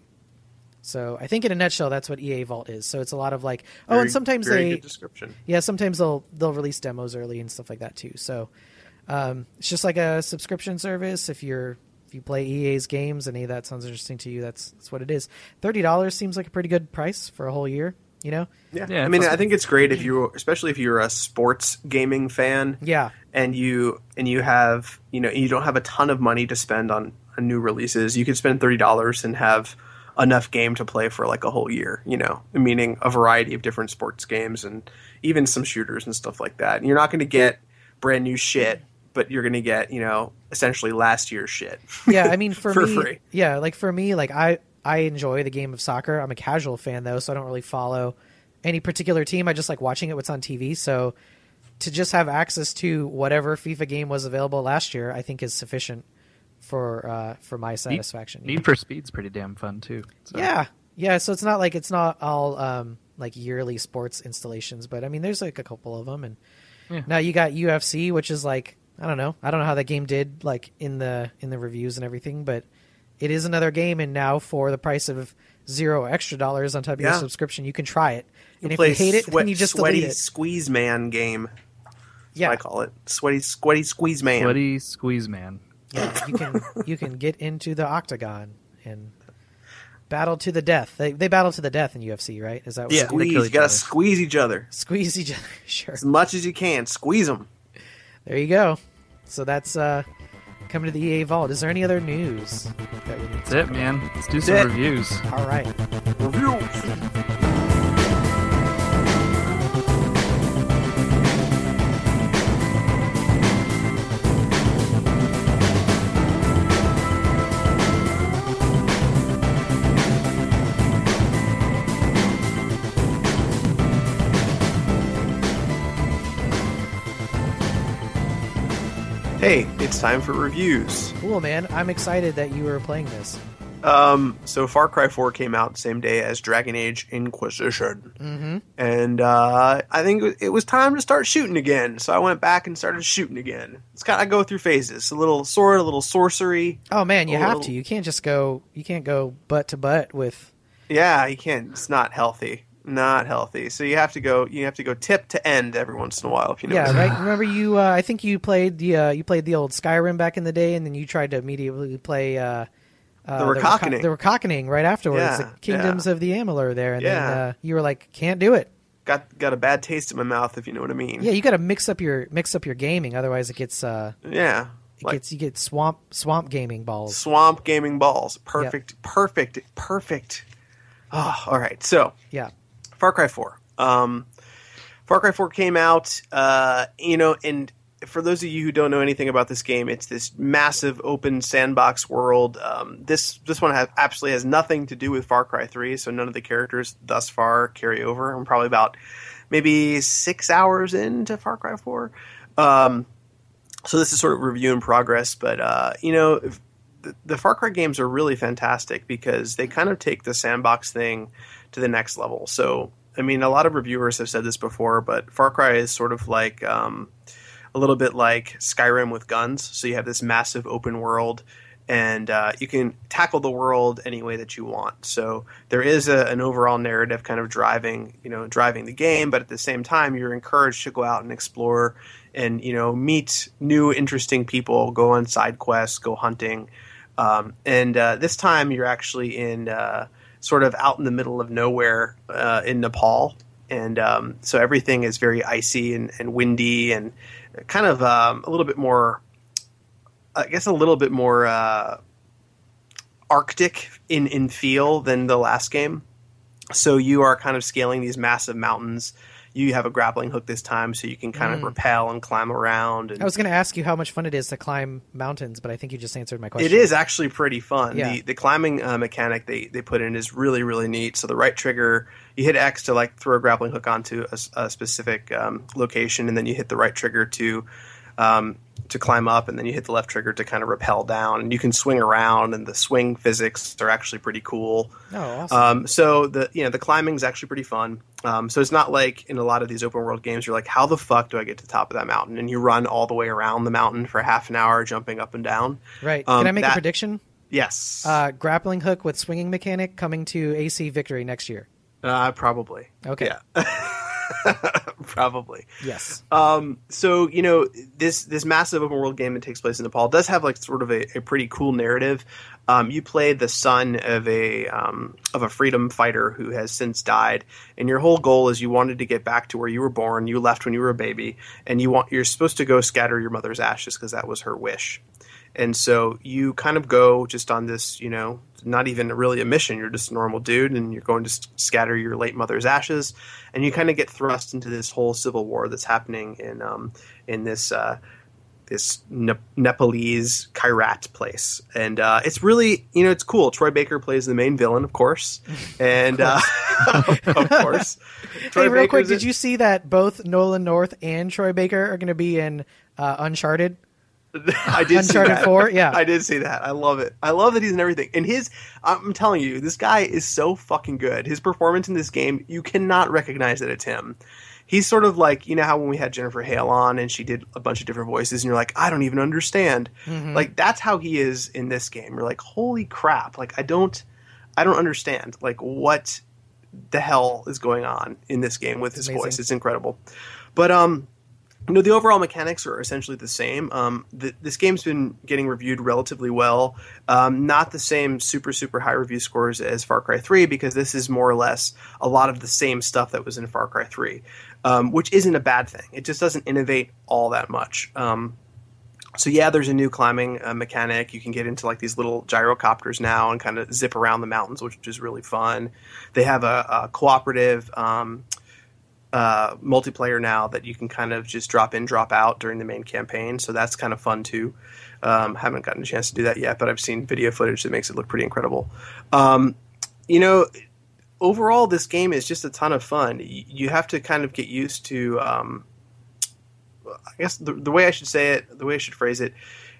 So I think in a nutshell, that's what E A Vault is. So it's a lot of like, oh, Very- and sometimes very they, good description. yeah, sometimes they'll they'll release demos early and stuff like that too. So um, it's just like a subscription service. If you're if you play E A's games and any of that sounds interesting to you, that's that's what it is. Thirty dollars seems like a pretty good price for a whole year. You know? Yeah, Yeah, I mean, it's- I think it's great if you, especially if you're a sports gaming fan, Yeah. and you and you have, you know, you don't have a ton of money to spend on, on new releases. You could spend thirty dollars and have enough game to play for like a whole year. You know, meaning a variety of different sports games and even some shooters and stuff like that. And you're not going to get brand new shit, but you're going to get, you know, essentially last year's shit. Yeah, I mean for, For me, free. yeah, like for me, like I I enjoy the game of soccer. I'm a casual fan though, so I don't really follow any particular team. I just like watching it what's on T V. So to just have access to whatever FIFA game was available last year, I think is sufficient for uh, for my satisfaction. Need, Need for Speed's pretty damn fun too. So. Yeah, yeah. So it's not like it's not all um, like yearly sports installations, but I mean, there's like a couple of them, and yeah. now you got U F C, which is like I don't know, I don't know how that game did like in the in the reviews and everything, but it is another game, and now for the price of zero extra dollars on top of yeah. your subscription, you can try it. You and if play you hate it, sweat, then you just sweaty delete it. squeeze man game. That's yeah, what I call it sweaty, sweaty squeeze man. Sweaty squeeze man. Yeah, you can you can get into the octagon and battle to the death. They they battle to the death in U F C, right? Is that what Yeah, they do? squeeze. You gotta squeeze each other Squeeze each other. Sure. as much as you can. Squeeze them. There you go. So that's uh, coming to the E A Vault. Is there any other news that we need? That's it, man. Let's do some That's it. reviews. All right. Reviews. Hey, it's time for reviews. Cool, man. I'm excited that you were playing this. Um, so Far Cry four came out the same day as Dragon Age Inquisition. Mm-hmm. And uh, I think it was time to start shooting again. So I went back and started shooting again. It's kind of go through phases. A little sword, a little sorcery. Oh man, you a have little... to. You can't just go. You can't go butt to butt with. Yeah, you can't. It's not healthy. Not healthy. So you have to go. You have to go tip to end every once in a while. If you know. Yeah, what I mean. right. Remember you? Uh, I think you played the uh, you played the old Skyrim back in the day, and then you tried to immediately play uh, uh, The Reckoning. The Reckoning right afterwards. Yeah, the Kingdoms yeah. of the Amalur there, and Yeah. then uh, you were like, can't do it. Got got a bad taste in my mouth, if you know what I mean. Yeah, you got to mix up your mix up your gaming, otherwise it gets uh, Yeah. it Like gets you get swamp swamp gaming balls. swamp gaming balls. Perfect. Perfect. Perfect. Oh, all right. So Yeah. Far Cry four. Um, Far Cry four came out, uh, you know, and for those of you who don't know anything about this game, it's this massive open sandbox world. Um, this this one has, absolutely has nothing to do with Far Cry three, so none of the characters thus far carry over. I'm probably about maybe six hours into Far Cry four. Um, so this is sort of review in progress, but, uh, you know, if, the, the Far Cry games are really fantastic because they kind of take the sandbox thing to the next level. So, I mean, a lot of reviewers have said this before, but Far Cry is sort of like um, a little bit like Skyrim with guns. So you have this massive open world, and uh, you can tackle the world any way that you want. So there is a, an overall narrative kind of driving, you know, driving the game, but at the same time, you're encouraged to go out and explore and, you know, meet new interesting people, go on side quests, go hunting. Um, and uh, this time you're actually in uh, sort of out in the middle of nowhere uh, in Nepal. And um, so everything is very icy and, and windy and kind of um, a little bit more, I guess a little bit more uh, Arctic in, in feel than the last game. So you are kind of scaling these massive mountains. You have a grappling hook this time, so you can kind Mm. of rappel and climb around. And I was going to ask you how much fun it is to climb mountains, but I think you just answered my question. it is actually pretty fun. Yeah. The the climbing uh, mechanic they, they put in is really, really neat. So the right trigger, you hit X to like throw a grappling hook onto a, a specific um, location, and then you hit the right trigger to um, to climb up, and then you hit the left trigger to kind of rappel down. And you can swing around, and the swing physics are actually pretty cool. Oh, awesome. Um, so the you know the climbing is actually pretty fun. Um, so it's not like in a lot of these open world games you're like, how the fuck do I get to the top of that mountain? And you run all the way around the mountain for half an hour, jumping up and down. Right. um, Can I make a that- prediction? Yes, Uh, grappling hook with swinging mechanic coming to A C Victory next year. uh, probably. Okay. Yeah, probably. Yes. Um, so you know this this massive open world game that takes place in Nepal does have like sort of a, a pretty cool narrative. Um, you play the son of a um, of a freedom fighter who has since died, and your whole goal is you wanted to get back to where you were born. You left when you were a baby, and you want you're supposed to go scatter your mother's ashes because that was her wish. And so you kind of go just on this, you know, not even really a mission. You're just a normal dude, and you're going to s- scatter your late mother's ashes, and you kind of get thrust into this whole civil war that's happening in um, in this uh, this ne- Nepalese Kyrat place, and uh, it's really, you know, it's cool. Troy Baker plays the main villain, of course, and of course. Uh, of course. Troy Hey, real Baker's quick, did it. you see that both Nolan North and Troy Baker are going to be in uh, Uncharted? I did see Uncharted that. four? Yeah. I did see that. I love it. I love that he's in everything. And his, I'm telling you, this guy is so fucking good. His performance in this game, you cannot recognize that it's him. He's sort of like, you know how when we had Jennifer Hale on and she did a bunch of different voices and you're like, I don't even understand. Mm-hmm. Like, that's how he is in this game. You're like, holy crap. Like, I don't, I don't understand. Like, what the hell is going on in this game with his Amazing. voice? It's incredible. But, um, you know, the overall mechanics are essentially the same. Um, the, this game's been getting reviewed relatively well. Um, not the same super, super high review scores as Far Cry three, because this is more or less a lot of the same stuff that was in Far Cry three, um, which isn't a bad thing. It just doesn't innovate all that much. Um, so, yeah, there's a new climbing uh, mechanic. You can get into like these little gyrocopters now and kind of zip around the mountains, which is really fun. They have a, a cooperative um Uh, multiplayer now that you can kind of just drop in, drop out during the main campaign. So that's kind of fun too. Um, haven't gotten a chance to do that yet, but I've seen video footage that makes it look pretty incredible. Um, you know, overall, this game is just a ton of fun. You, you have to kind of get used to, um, I guess the, the way I should say it, the way I should phrase it,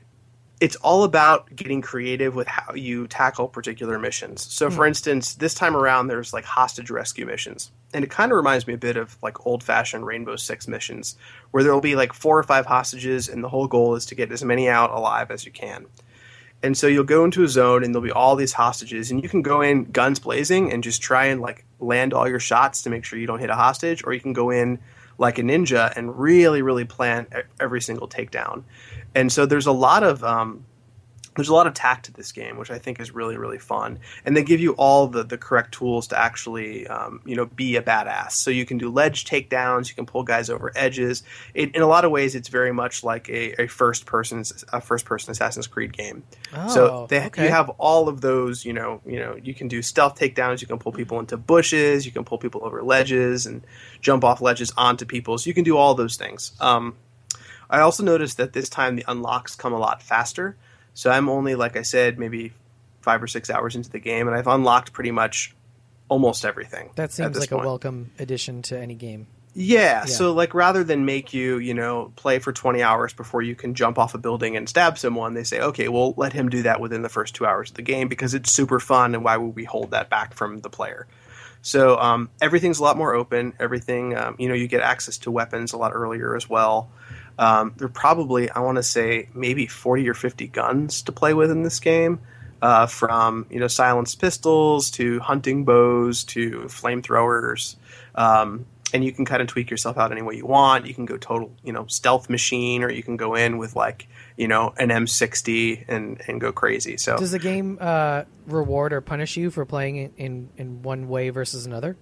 it's all about getting creative with how you tackle particular missions. So, for instance, this time around, there's like hostage rescue missions. And it kind of reminds me a bit of like old-fashioned Rainbow Six missions, where there'll be like four or five hostages, and the whole goal is to get as many out alive as you can. And so you'll go into a zone, and there'll be all these hostages, and you can go in guns blazing and just try and like land all your shots to make sure you don't hit a hostage, or you can go in like a ninja and really, really plan every single takedown. And so there's a lot of um, there's a lot of tact to this game, which I think is really, really fun. And they give you all the, the correct tools to actually, um, you know, be a badass. So you can do ledge takedowns, you can pull guys over edges. It, in a lot of ways, it's very much like a, a first person a first person Assassin's Creed game. Oh, so they, okay. you have all of those. You know, you know, you can do stealth takedowns. You can pull people into bushes. You can pull people over ledges and jump off ledges onto people. So you can do all those things. Um, I also noticed that this time the unlocks come a lot faster. So I'm only, like I said, maybe five or six hours into the game, and I've unlocked pretty much almost everything. That seems like point. a welcome addition to any game. Yeah, Yeah. so like rather than make you, you know, play for twenty hours before you can jump off a building and stab someone, they say, okay, well, let him do that within the first two hours of the game because it's super fun, and why would we hold that back from the player? So um, everything's a lot more open. Everything, um, you know, you get access to weapons a lot earlier as well. Um, there are probably, I want to say, maybe forty or fifty guns to play with in this game, uh, from, you know, silenced pistols to hunting bows to flamethrowers. Um, and you can kind of tweak yourself out any way you want. You can go total, you know, stealth machine, or you can go in with like, you know, an M sixty and, and go crazy. So Does the game uh, reward or punish you for playing it in, in one way versus another?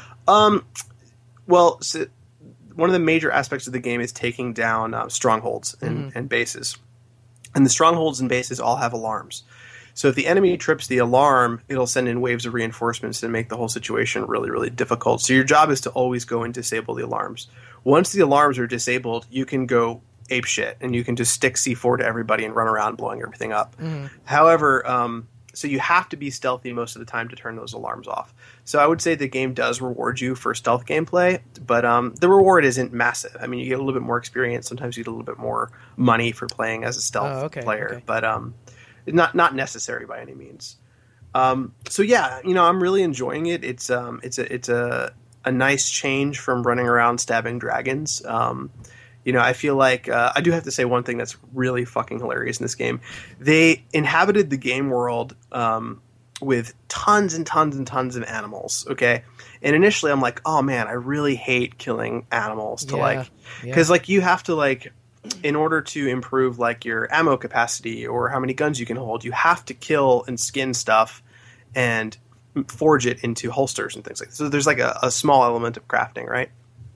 Um, well, so one of the major aspects of the game is taking down uh, strongholds and, Mm-hmm. and bases. And the strongholds and bases all have alarms. So if the enemy trips the alarm, it'll send in waves of reinforcements and make the whole situation really, really difficult. So your job is to always go and disable the alarms. Once the alarms are disabled, you can go apeshit, and you can just stick C four to everybody and run around blowing everything up. Mm-hmm. However, um, so you have to be stealthy most of the time to turn those alarms off. So I would say the game does reward you for stealth gameplay, but um, the reward isn't massive. I mean, you get a little bit more experience. Sometimes you get a little bit more money for playing as a stealth Oh, okay, player, okay. but um, not not necessary by any means. Um, so yeah, you know, I'm really enjoying it. It's um, it's a it's a a nice change from running around stabbing dragons. Um, You know, I feel like uh, I do have to say one thing that's really fucking hilarious in this game. They inhabited the game world um, with tons and tons and tons of animals. Okay, and initially I'm like, oh man, I really hate killing animals to Yeah, like, yeah. because like you have to like, in order to improve like your ammo capacity or how many guns you can hold, you have to kill and skin stuff and forge it into holsters and things like that. So there's like a, a small element of crafting, right?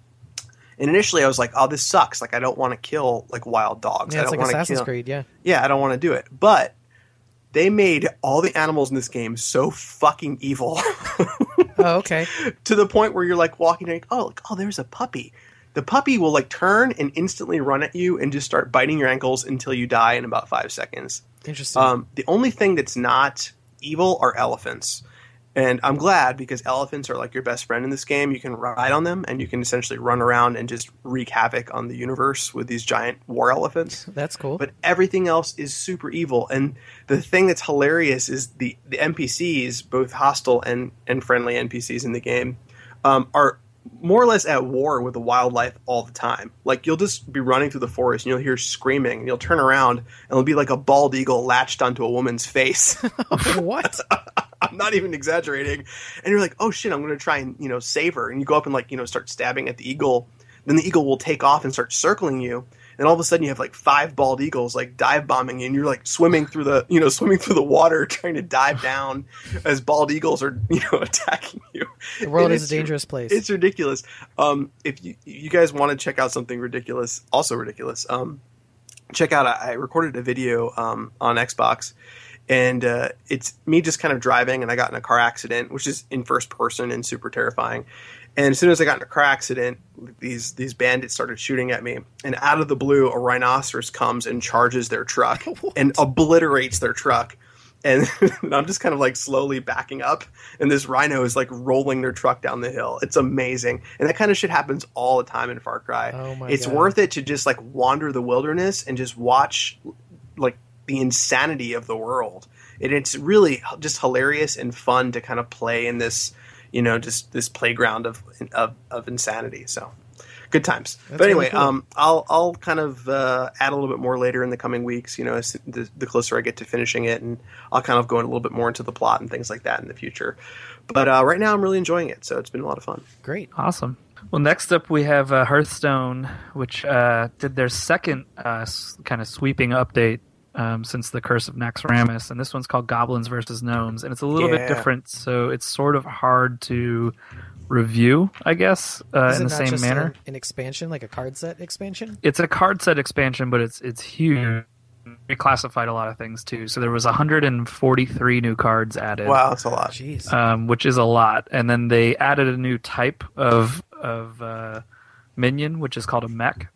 And initially I was like, oh, this sucks. Like, I don't want to kill, like, wild dogs. Yeah, I it's don't like want to Assassin's kill. Creed, yeah. Yeah, I don't want to do it. But they made all the animals in this game so fucking evil Oh, okay. to the point where you're, like, walking and, oh, like, oh, there's a puppy. the puppy will like turn and instantly run at you and just start biting your ankles until you die in about five seconds. Interesting. Um, the only thing that's not evil are elephants. And I'm glad, because elephants are like your best friend in this game. You can ride on them, and you can essentially run around and just wreak havoc on the universe with these giant war elephants. That's cool. But everything else is super evil. And the thing that's hilarious is the, the N P Cs, both hostile and, and friendly N P Cs in the game, um, are more or less at war with the wildlife all the time. Like, you'll just be running through the forest, and you'll hear screaming, and you'll turn around, and it'll be like a bald eagle latched onto a woman's face. What? I'm not even exaggerating. And you're like, oh shit, I'm going to try and, you know, save her. And you go up and like, you know, start stabbing at the eagle. Then the eagle will take off and start circling you. And all of a sudden you have like five bald eagles like dive bombing you, and you're like swimming through the, you know, swimming through the water, trying to dive down as bald eagles are, you know, attacking you. The world And is a dangerous place. It's ridiculous. Um, if you, you guys want to check out something ridiculous, also ridiculous, um, check out, I, I recorded a video um, on Xbox. And uh, it's me just kind of driving, and I got in a car accident, which is in first person and super terrifying. And as soon as I got in a car accident, these these bandits started shooting at me. And out of the blue, a rhinoceros comes and charges their truck and obliterates their truck. And I'm just kind of like slowly backing up, and this rhino is like rolling their truck down the hill. It's amazing. And that kind of shit happens all the time in Far Cry. Oh my it's God. worth it to just like wander the wilderness and just watch like the insanity of the world. And it's really just hilarious and fun to kind of play in this, you know, just this playground of of, of insanity. So good times. That's but anyway, really cool. um, I'll I'll kind of uh, add a little bit more later in the coming weeks. You know, as the, the closer I get to finishing it, and I'll kind of go in a little bit more into the plot and things like that in the future. But uh, right now, I'm really enjoying it. So it's been a lot of fun. Great. Awesome. Well, next up we have uh, Hearthstone, which uh, did their second uh, s- kind of sweeping update um, since the Curse of Naxxramas, and this one's called Goblins versus Gnomes, and it's a little Yeah. bit different, so it's sort of hard to review, I guess, uh, Is in it the not same just manner. An, an expansion, like a card set expansion? It's a card set expansion, but it's it's huge. Reclassified a lot of things too. So there was one hundred forty-three new cards added. Wow, that's a lot. Jeez. Um, which is a lot. And then they added a new type of of uh, minion, which is called a mech.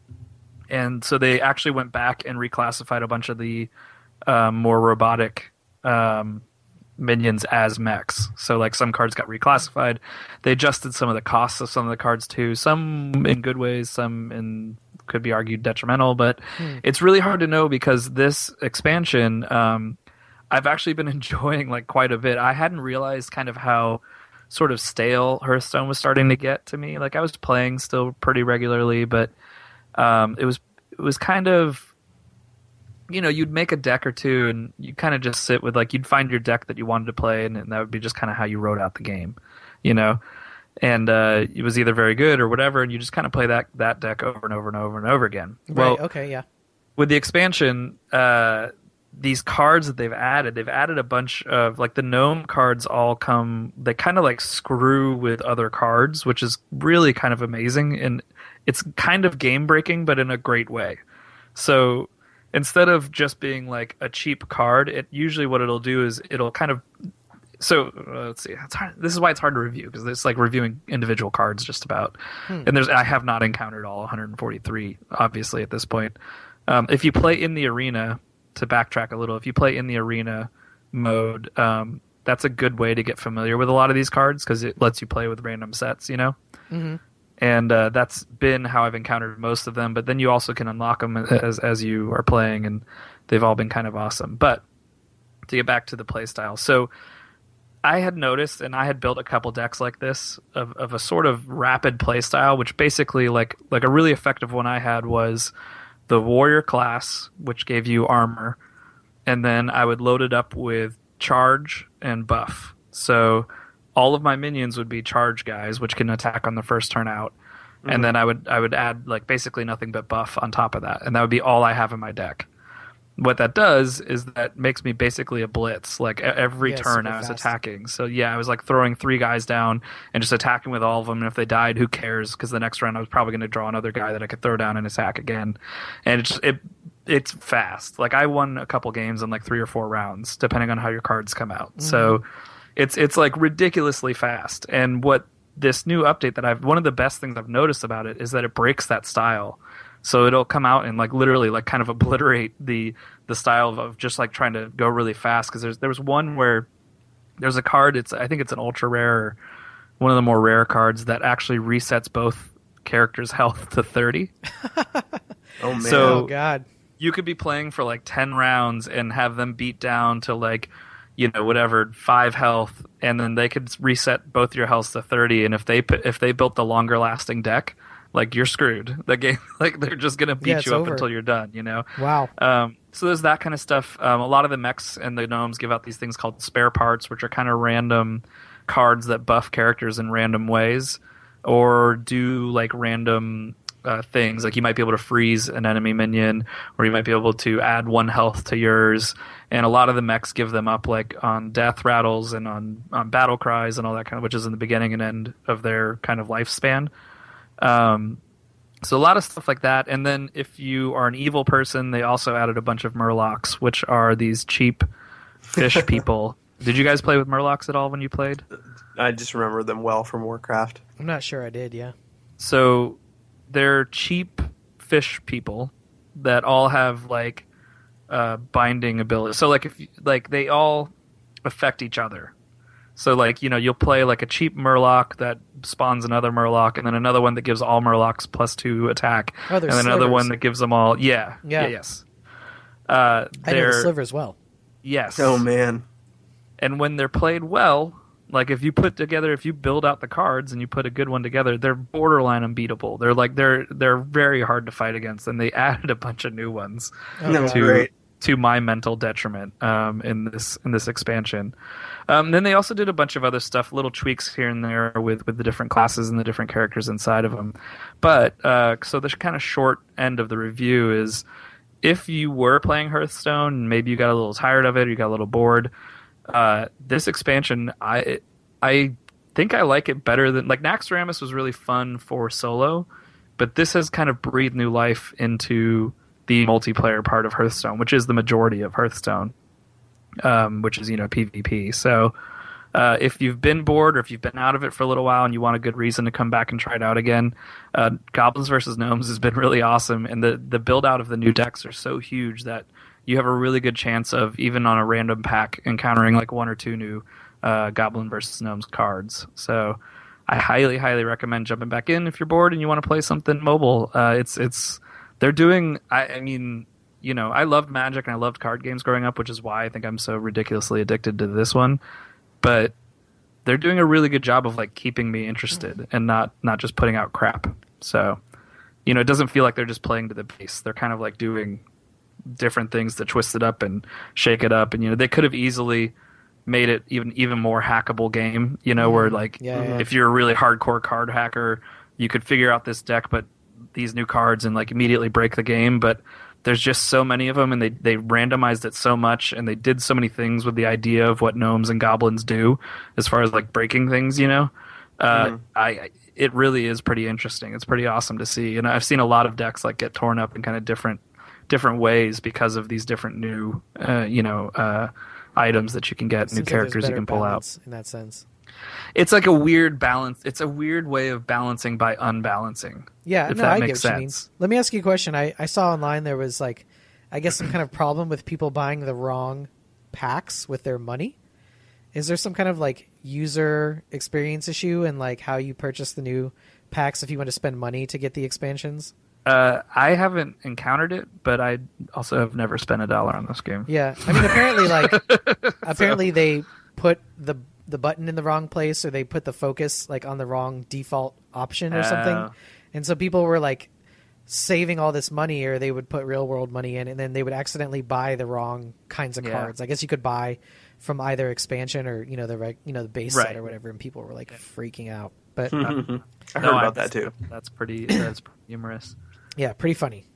And so they actually went back and reclassified a bunch of the um, more robotic um, minions as mechs. So like some cards got reclassified. They adjusted some of the costs of some of the cards too. Some in good ways, some in could be argued detrimental. But Hmm. it's really hard to know because this expansion, um, I've actually been enjoying like quite a bit. I hadn't realized kind of how sort of stale Hearthstone was starting to get to me. Like I was playing still pretty regularly, but um, it was it was kind of, you know, you'd make a deck or two and you kind of just sit with like you'd find your deck that you wanted to play, and, and that would be just kind of how you wrote out the game, you know. And uh, it was either very good or whatever, and you just kind of play that that deck over and over and over and over again. Right. Well, Okay. Yeah. with the expansion, uh, these cards that they've added, they've added a bunch of like the gnome cards all come, they kind of like screw with other cards, which is really kind of amazing. And it's kind of game breaking, but in a great way. So instead of just being like a cheap card, it usually what it'll do is it'll kind of, so uh, let's see, it's hard. This is why it's hard to review, because it's like reviewing individual cards just about. Hmm. And there's, I have not encountered all one hundred forty-three, obviously, at this point. Um, if you play in the arena, to backtrack a little, if you play in the arena mode, um, that's a good way to get familiar with a lot of these cards because it lets you play with random sets, you know? Mm-hmm. And uh, that's been how I've encountered most of them. But then you also can unlock them as as you are playing, and they've all been kind of awesome. But to get back to the play style, so I had noticed, and I had built a couple decks like this of, of a sort of rapid play style, which basically like like a really effective one I had was the warrior class, which gave you armor, and then I would load it up with charge and buff. So all of my minions would be charge guys, which can attack on the first turn out, mm-hmm. and then I would I would add like basically nothing but buff on top of that, and that would be all I have in my deck. What that does is that makes me basically a blitz. Like every Yeah, turn super I was fast. attacking. So yeah, I was like throwing three guys down and just attacking with all of them. And if they died, who cares? Because the next round I was probably going to draw another guy that I could throw down and attack again. And it's it it's fast. Like I won a couple games in like three or four rounds, depending on how your cards come out. Mm-hmm. So it's it's like ridiculously fast. And what this new update that I've one of the best things I've noticed about it is that it breaks that style. So it'll come out and like literally like kind of obliterate the the style of, of just like trying to go really fast. Because there's there was one where there's a card. It's I think it's an ultra rare, one of the more rare cards that actually resets both characters' health to thirty. Oh man! So Oh god. you could be playing for like ten rounds and have them beat down to like, you know, whatever, five health, and then they could reset both your health to thirty. And if they put, if they built the longer lasting deck, like you're screwed. The game, like they're just gonna beat Yeah, it's you up over. until you're done. You know. Wow. Um, so there's that kind of stuff. Um, a lot of the mechs and the gnomes give out these things called spare parts, which are kind of random cards that buff characters in random ways, or do like random uh, things. Like you might be able to freeze an enemy minion, or you might be able to add one health to yours. And a lot of the mechs give them up like on death rattles and on, on battle cries and all that kind of, which is in the beginning and end of their kind of lifespan. Um, so a lot of stuff like that. And then if you are an evil person, they also added a bunch of murlocs, which are these cheap fish people. Did you guys play with murlocs at all when you played? I just remember them well from Warcraft. I'm not sure I did, yeah. So they're cheap fish people that all have like uh, binding ability. So like if you- like they all affect each other. So like, you know, you'll play like a cheap Murloc that spawns another Murloc, and then another one that gives all Murlocs plus two attack, Oh, and there's then another slivers. one that gives them all. Yeah, Yeah. yeah, yes. Uh, I know the they're sliver as well. yes. Oh man! And when they're played well, like if you put together, if you build out the cards and you put a good one together, they're borderline unbeatable. They're like they're they're very hard to fight against, and they added a bunch of new ones Oh, No, God. to great. to my mental detriment um, in this in this expansion. Um, then they also did a bunch of other stuff, little tweaks here and there with, with the different classes and the different characters inside of them. But uh, so the kind of short end of the review is, if you were playing Hearthstone and maybe you got a little tired of it, or you got a little bored, uh, this expansion I I think I like it better than like Naxxramas was really fun for solo, but this has kind of breathed new life into the multiplayer part of Hearthstone, which is the majority of Hearthstone, um, which is, you know, PvP. So uh, if you've been bored or if you've been out of it for a little while and you want a good reason to come back and try it out again, uh, Goblins versus Gnomes has been really awesome. And the, the build out of the new decks are so huge that you have a really good chance of, even on a random pack, encountering like one or two new uh, Goblin versus Gnomes cards. So I highly, highly recommend jumping back in if you're bored and you want to play something mobile. Uh, it's it's they're doing. I, I mean, you know, I loved Magic and I loved card games growing up, which is why I think I'm so ridiculously addicted to this one. But they're doing a really good job of like keeping me interested and not not just putting out crap. So, you know, it doesn't feel like they're just playing to the base. They're kind of like doing different things to twist it up and shake it up. And, you know, they could have easily made it even even more hackable game, you know, where like Yeah, yeah. if you're a really hardcore card hacker, you could figure out this deck, but these new cards, and like immediately break the game. But there's just so many of them, and they, they randomized it so much, and they did so many things with the idea of what gnomes and goblins do as far as like breaking things, you know. Uh, Mhm. I it really is pretty interesting. It's pretty awesome to see, and I've seen a lot of decks like get torn up in kind of different different ways because of these different new, uh, you know, uh, items that you can get, new Seems like there's characters you better can pull out. balance in that sense. It's like a weird balance. It's a weird way of balancing by unbalancing. Yeah, if no, that I makes get what you mean. sense. Let me ask you a question. I, I saw online there was like, I guess some kind of problem with people buying the wrong packs with their money. Is there some kind of like user experience issue in like how you purchase the new packs if you want to spend money to get the expansions? Uh, I haven't encountered it, but I also have never spent a dollar on this game. Yeah, I mean apparently like apparently they put the the button in the wrong place, or they put the focus like on the wrong default option or something. Oh. And so people were like saving all this money, or they would put real world money in, and then they would accidentally buy the wrong kinds of Yeah. cards. I guess you could buy from either expansion or, you know, the reg, you know, the base Right. set or whatever, and people were like freaking out. But I heard No, about I- that too. That's pretty. That's pretty humorous. yeah, pretty funny.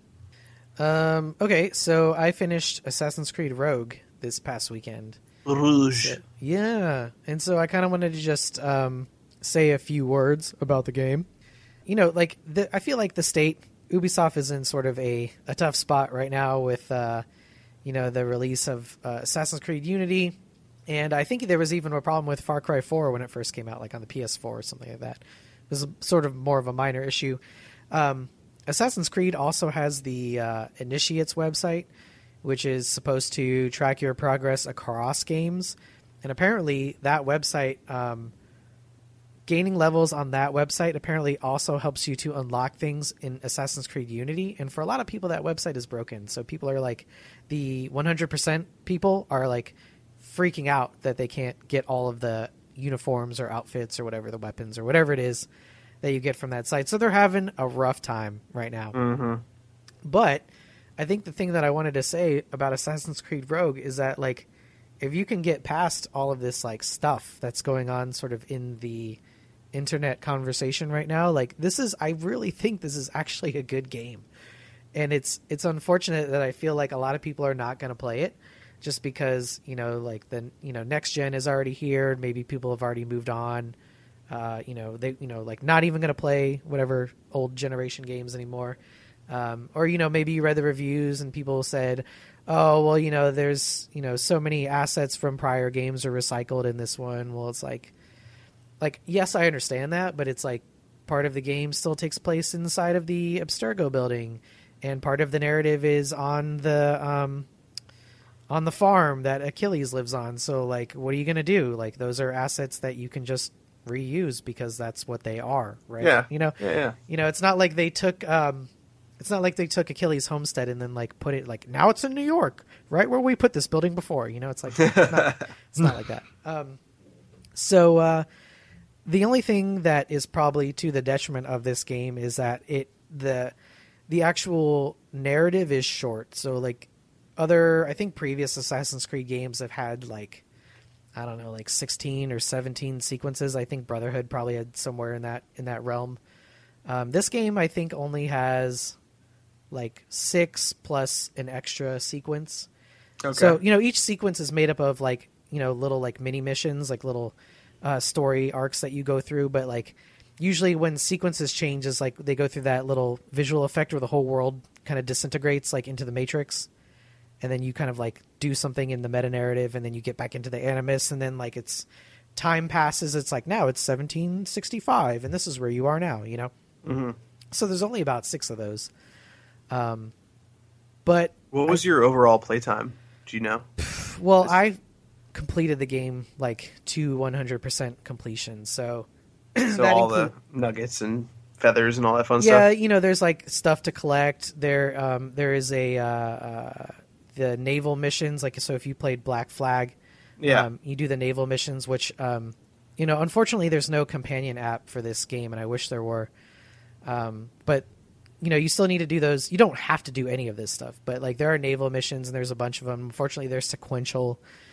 Um, okay, so I finished Assassin's Creed Rogue this past weekend. Rouge. Yeah, and so I kind of wanted to just um, say a few words about the game. You know, like the, I feel like the state Ubisoft is in sort of a, a tough spot right now with, uh, you know, the release of uh, Assassin's Creed Unity, And I think there was even a problem with Far Cry four when it first came out, like on the P S four or something like that. It was sort of more of a minor issue. Um, Assassin's Creed also has the uh, Initiates website, which is supposed to track your progress across games. And apparently that website, um, gaining levels on that website apparently also helps you to unlock things in Assassin's Creed Unity. And for a lot of people, that website is broken. So people are like, the one hundred percent people are like freaking out that they can't get all of the uniforms or outfits or whatever, the weapons or whatever it is that you get from that site. So they're having a rough time right now. Mm-hmm. But I think the thing that I wanted to say about Assassin's Creed Rogue is that, like, if you can get past all of this, like, stuff that's going on sort of in the internet conversation right now, like, this is, I really think this is actually a good game. And it's, it's unfortunate that I feel like a lot of people are not going to play it just because, you know, like, the, you know, next gen is already here. Maybe people have already moved on. Uh, you know, they, you know, like, not even going to play whatever old generation games anymore. Um, or, you know, maybe you read the reviews and people said, oh, well, you know, there's, you know, so many assets from prior games are recycled in this one. Well, it's like, like, yes, I understand that, but it's like part of the game still takes place inside of the Abstergo building, and part of the narrative is on the, um, on the farm that Achilles lives on. So, like, what are you going to do? Like, those are assets that you can just reuse because that's what they are, right? Yeah. You know, yeah, yeah. you know, it's not like they took, um, it's not like they took Achilles' homestead and then, like, put it, like, now it's in New York, right where we put this building before. You know, it's like, it's not, it's not like that. Um, so, uh, the only thing that is probably to the detriment of this game is that it, the, the actual narrative is short. So, like, other, I think previous Assassin's Creed games have had, like, I don't know, like sixteen or seventeen sequences. I think Brotherhood probably had somewhere in that, in that realm. Um, this game, I think, only has like six plus an extra sequence. Okay. So, you know, each sequence is made up of, like, you know, little, like, mini missions, like little uh, story arcs that you go through. But, like, usually when sequences change is like they go through that little visual effect where the whole world kind of disintegrates, like, into the Matrix. And then you kind of, like, do something in the meta narrative, and then you get back into the Animus, and then, like, it's time passes. It's like, now it's seventeen sixty-five, and this is where you are now, you know? Mm-hmm. So there's only about six of those. Um, but What was I, your overall playtime? Do you know? well, I completed the game, like, to one hundred percent completion. So, So that all include, the nuggets and feathers and all that fun yeah, stuff? you know, there's, like, stuff to collect. There, um, there is a, uh, uh, the naval missions. Like, so if you played Black Flag, Yeah. um, you do the naval missions, which, um, you know, unfortunately there's no companion app for this game, and I wish there were. Um, but, you know, you still need to do those. You don't have to do any of this stuff, but, like, there are naval missions, and there's a bunch of them. Unfortunately, they're sequential.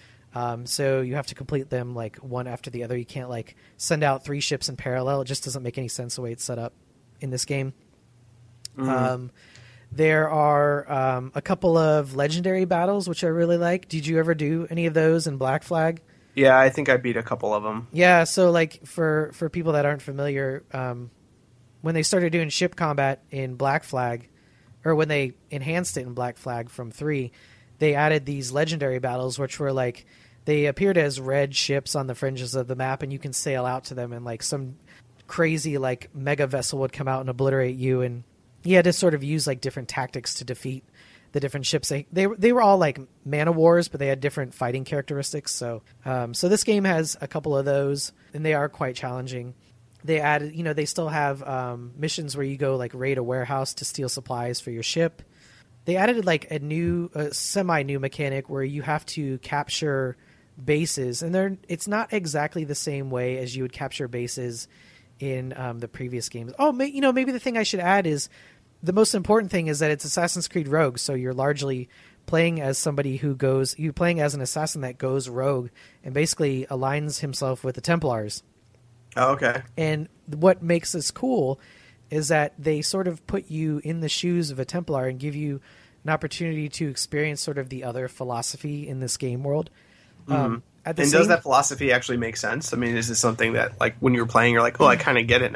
Um, so you have to complete them, like, one after the other. You can't, like, send out three ships in parallel. It just doesn't make any sense the way it's set up in this game. Mm-hmm. Um, there are um, a couple of legendary battles, which I really like. Did you ever do any of those in Black Flag? Yeah, I think I beat a couple of them. Yeah, so, like, for, for people that aren't familiar, um, when they started doing ship combat in Black Flag, or when they enhanced it in Black Flag from three, they added these legendary battles, which were, like, they appeared as red ships on the fringes of the map, and you can sail out to them, and, like, some crazy, like, mega vessel would come out and obliterate you, and you had to sort of use, like, different tactics to defeat the different ships. They they, they were all, like, man of wars, but they had different fighting characteristics. So um, so this game has a couple of those, and they are quite challenging. They added, you know, they still have um, missions where you go, like, raid a warehouse to steal supplies for your ship. They added, like, a new, uh, semi-new mechanic where you have to capture bases, and they're it's not exactly the same way as you would capture bases in um, the previous games. Oh, may, you know, maybe the thing I should add is the most important thing is that it's Assassin's Creed Rogue, so you're largely playing as somebody who goes, you're playing as an assassin that goes rogue and basically aligns himself with the Templars. Oh, okay. And what makes this cool is that they sort of put you in the shoes of a Templar and give you an opportunity to experience sort of the other philosophy in this game world. Mm-hmm. Um, at the and same, does that philosophy actually make sense? I mean, is this something that, like, when you were playing, you're like, oh, I kind of get it now?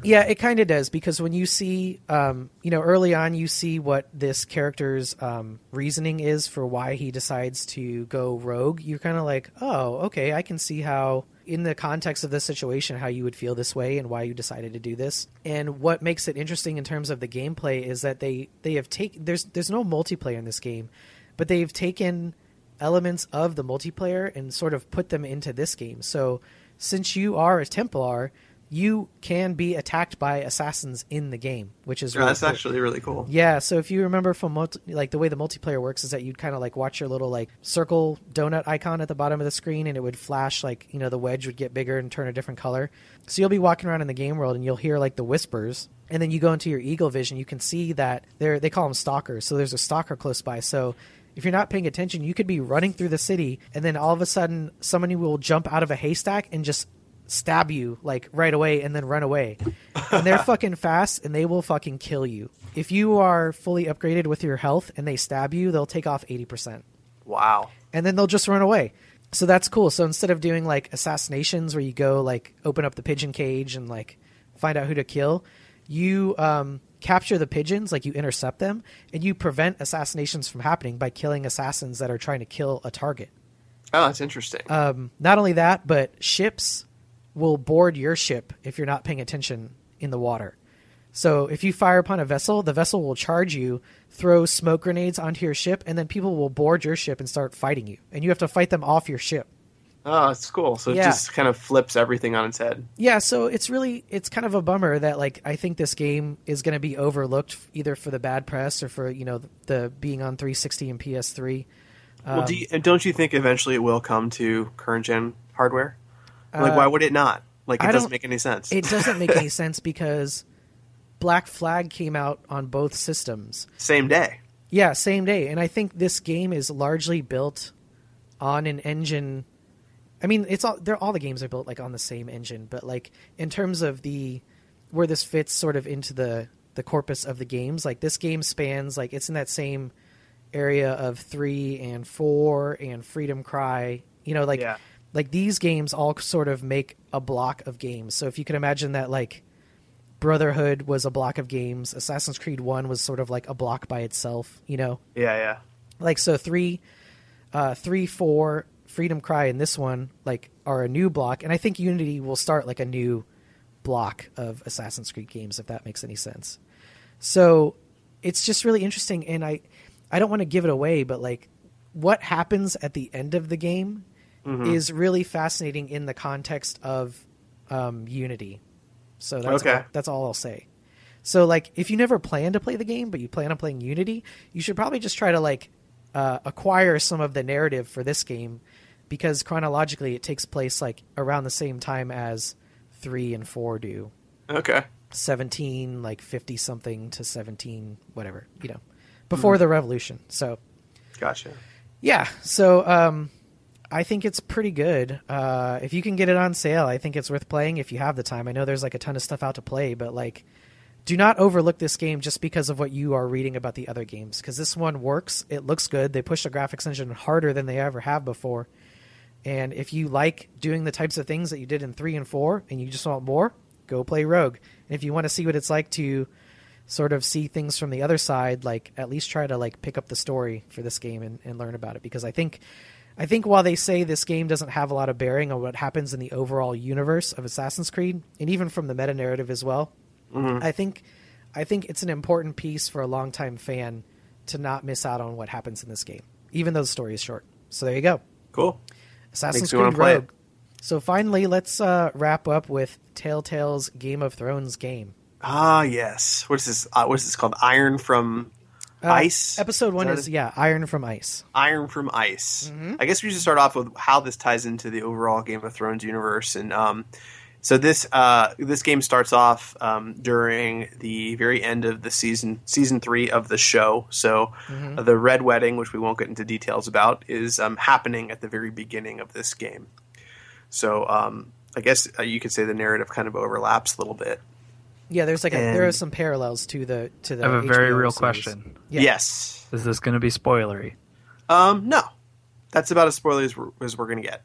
Yeah, it kind of does, because when you see, um, you know, early on, you see what this character's um, reasoning is for why he decides to go rogue. You're kind of like, oh, okay, I can see how, in the context of this situation, how you would feel this way and why you decided to do this. And what makes it interesting in terms of the gameplay is that they, they have taken, there's there's no multiplayer in this game, but they've taken elements of the multiplayer and sort of put them into this game. So since you are a Templar, you can be attacked by assassins in the game, which is yeah, really that's cool. actually really cool. Yeah, so if you remember from multi- like the way the multiplayer works is that you'd kind of like watch your little like circle donut icon at the bottom of the screen, and it would flash like, you know, the wedge would get bigger and turn a different color. So you'll be walking around in the game world and you'll hear like the whispers, and then you go into your eagle vision, you can see that they're they call them stalkers. So there's a stalker close by. So if you're not paying attention, you could be running through the city, and then all of a sudden somebody will jump out of a haystack and just stab you like right away and then run away. And they're fucking fast, and they will fucking kill you. If you are fully upgraded with your health and they stab you, they'll take off eighty percent. Wow. And then they'll just run away. So that's cool. So instead of doing like assassinations where you go like open up the pigeon cage and like find out who to kill, you um, capture the pigeons, like you intercept them, and you prevent assassinations from happening by killing assassins that are trying to kill a target. Oh, that's interesting. Um, not only that, but ships will board your ship if you're not paying attention in the water. So if you fire upon a vessel, the vessel will charge you, throw smoke grenades onto your ship, and then people will board your ship and start fighting you. And you have to fight them off your ship. Oh, that's cool. So it Yeah. just kind of flips everything on its head. Yeah, so it's really, it's kind of a bummer that, like, I think this game is going to be overlooked either for the bad press or for, you know, the, the being on three sixty and P S three. Um, Well, do you, and don't you think eventually it will come to current gen hardware? Like, Uh, why would it not? Like, it I doesn't don't- make any sense. It doesn't make any sense because Black Flag came out on both systems. Same day. Yeah, same day. And I think this game is largely built on an engine. I mean, it's all they're all the games are built like on the same engine, but like in terms of the where this fits sort of into the the corpus of the games, like this game spans like it's in that same area of three and four and Freedom Cry. You know, like Yeah. like these games all sort of make a block of games. So if you can imagine that, like Brotherhood was a block of games, Assassin's Creed one was sort of like a block by itself, you know? Yeah, yeah. Like, so three, uh, three, four, Freedom Cry, and this one, like, are a new block. And I think Unity will start, like, a new block of Assassin's Creed games, if that makes any sense. So it's just really interesting. And I, I don't want to give it away, but, like, what happens at the end of the game Mm-hmm. is really fascinating in the context of um, Unity. So that's Okay. all, that's all I'll say. So, like, if you never plan to play the game, but you plan on playing Unity, you should probably just try to, like, uh, acquire some of the narrative for this game, because chronologically it takes place, like, around the same time as three and four do. Okay. seventeen, like, fifty-something to seventeen, whatever, you know, before mm-hmm. the revolution. So, Gotcha. yeah. So, um... I think it's pretty good. Uh, if you can get it on sale, I think it's worth playing if you have the time. I know there's like a ton of stuff out to play, but like, do not overlook this game just because of what you are reading about the other games, because this one works. It looks good. They push the graphics engine harder than they ever have before. And if you like doing the types of things that you did in three and four and you just want more, go play Rogue. And if you want to see what it's like to sort of see things from the other side, like at least try to like pick up the story for this game and, and learn about it, because I think I think while they say this game doesn't have a lot of bearing on what happens in the overall universe of Assassin's Creed, and even from the meta narrative as well, mm-hmm. I think I think it's an important piece for a longtime fan to not miss out on what happens in this game, even though the story is short. So there you go. Cool. Assassin's Makes me wanna Creed play Rogue. it. So finally, let's uh, wrap up with Telltale's Game of Thrones game. Ah, yes. What is this? Uh, what is this called? Iron from Uh, Ice? Episode one Is that is, it? yeah, Iron from Ice. Iron from Ice. Mm-hmm. I guess we should start off with how this ties into the overall Game of Thrones universe. And um, so this uh, this game starts off um, during the very end of the season, season three of the show. So Mm-hmm. uh, the Red Wedding, which we won't get into details about, is um, happening at the very beginning of this game. So um, I guess uh, you could say the narrative kind of overlaps a little bit. Yeah, there's like a, And- there are some parallels to the to the. I have a very H B O real series. question. Yeah. Yes. Is this going to be spoilery? Um, no. That's about as spoilery as we're, as we're going to get.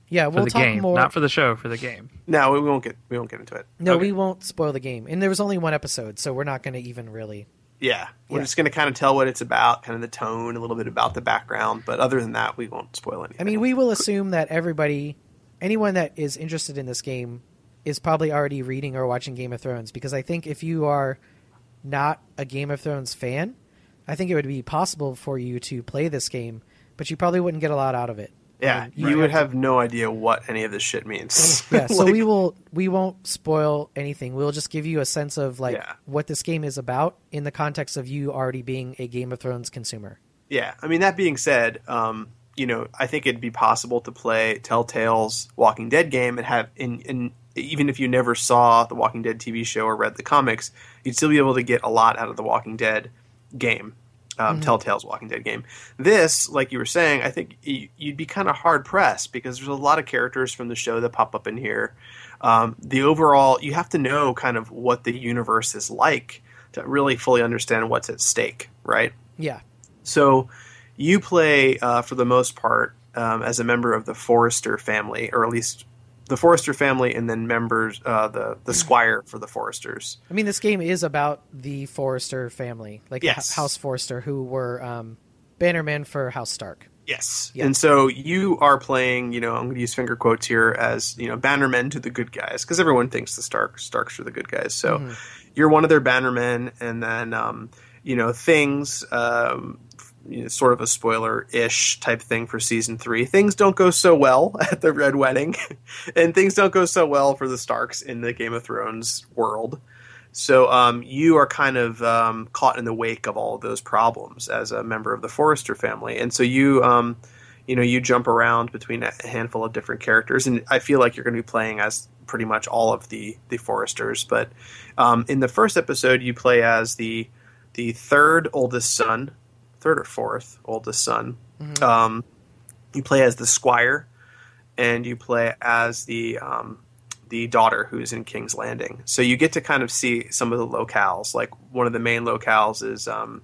Yeah, For we'll the talk game, more. not for the show, for the game. No, we won't get we won't get into it. No, Okay. we won't spoil the game. And there was only one episode, so we're not going to even really. Yeah, we're Yeah. just going to kind of tell what it's about, kind of the tone, a little bit about the background. But other than that, we won't spoil anything. I mean, we will assume that everybody, anyone that is interested in this game, is probably already reading or watching Game of Thrones. Because I think if you are not a Game of Thrones fan, I think it would be possible for you to play this game, but you probably wouldn't get a lot out of it. Yeah, Um, you would have no idea what any of this shit means. Yeah, so Like, we will we won't spoil anything. We'll just give you a sense of like Yeah. what this game is about in the context of you already being a Game of Thrones consumer. Yeah, I mean, that being said, um, you know, I think it'd be possible to play Telltale's Walking Dead game and have, in, in even if you never saw the Walking Dead T V show or read the comics, you'd still be able to get a lot out of the Walking Dead game, um, Mm-hmm. Telltale's Walking Dead game. This, like you were saying, I think y- you'd be kind of hard pressed because there's a lot of characters from the show that pop up in here. Um, the overall, you have to know kind of what the universe is like to really fully understand what's at stake, right? Yeah. So you play, uh, for the most part, um, as a member of the Forrester family, or at least the Forrester family, and then members, uh, the the Squire for the Forresters. I mean, this game is about the Forrester family, like the Yes. H- House Forrester, who were um, bannermen for House Stark. Yes. Yeah. And so you are playing, you know, I'm going to use finger quotes here, as, you know, bannermen to the good guys, because everyone thinks the Stark Starks are the good guys. So Mm-hmm. you're one of their bannermen, and then, um, you know, things, um, you know, sort of a spoiler-ish type thing for season three. Things don't go so well at the Red Wedding, and things don't go so well for the Starks in the Game of Thrones world. So um, you are kind of um, caught in the wake of all of those problems as a member of the Forrester family, and so you, um, you know, you jump around between a handful of different characters, and I feel like you're going to be playing as pretty much all of the the Forresters. But um, in the first episode, you play as the the third oldest son, third or fourth oldest son. Mm-hmm. Um, you play as the Squire, and you play as the um, the daughter who's in King's Landing. So you get to kind of see some of the locales. Like one of the main locales is um,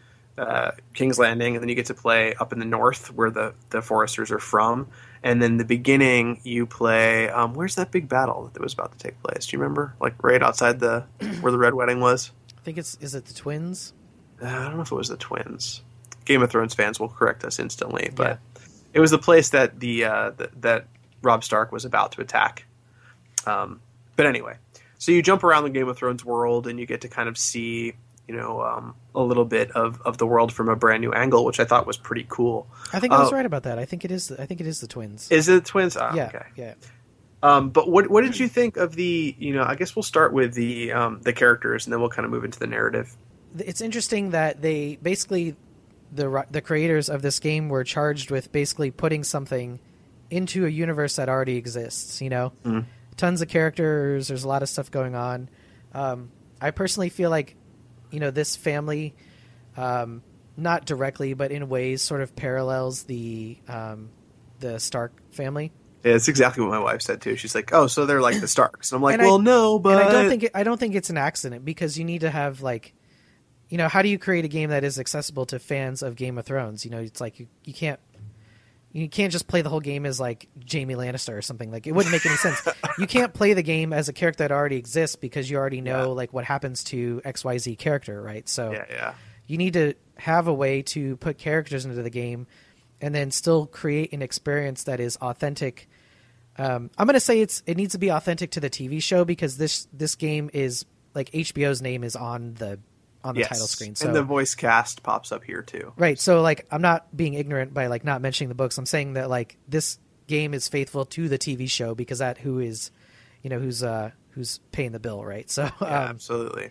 uh, King's Landing, and then you get to play up in the north where the, the Foresters are from. And then the beginning, you play. Um, where's that big battle that was about to take place? Do you remember? Like right outside the where the Red Wedding was. I think it's is it the twins? Uh, I don't know if it was the twins. Game of Thrones fans will correct us instantly, but it was the place that the, uh, the that Robb Stark was about to attack. Um, but anyway, so you jump around the Game of Thrones world, and you get to kind of see, you know, um, a little bit of, of the world from a brand new angle, which I thought was pretty cool. I think I was Uh, right about that. I think it is. I think it is the twins. Is it twins? Ah, yeah. Okay. Yeah. Um, but what what did you think of the? You know, I guess we'll start with the um, the characters, and then we'll kind of move into the narrative. It's interesting that they basically the the creators of this game were charged with basically putting something into a universe that already exists. You know, Mhm. tons of characters. There's a lot of stuff going on. Um, I personally feel like, you know, this family, um, not directly, but in ways, sort of parallels the um, the Stark family. Yeah, it's exactly what my wife said too. She's like, "Oh, so they're like the Starks." And I'm like, And I- "Well, no, but And I don't think it, I don't think it's an accident, because you need to have like, you know, how do you create a game that is accessible to fans of Game of Thrones? You know, it's like you, you can't you can't just play the whole game as like Jaime Lannister or something. Like it wouldn't make any sense. You can't play the game as a character that already exists because you already know Yeah. like what happens to X Y Z character, right? So yeah, yeah, you need to have a way to put characters into the game and then still create an experience that is authentic. Um, I'm going to say it's it needs to be authentic to the T V show, because this this game is like H B O's name is on the on the yes. title screen. So And the voice cast pops up here too. right, so like I'm not being ignorant by like not mentioning the books. I'm saying that like this game is faithful to the T V show, because that who is, you know, who's uh who's paying the bill, right? So Yeah, um, absolutely.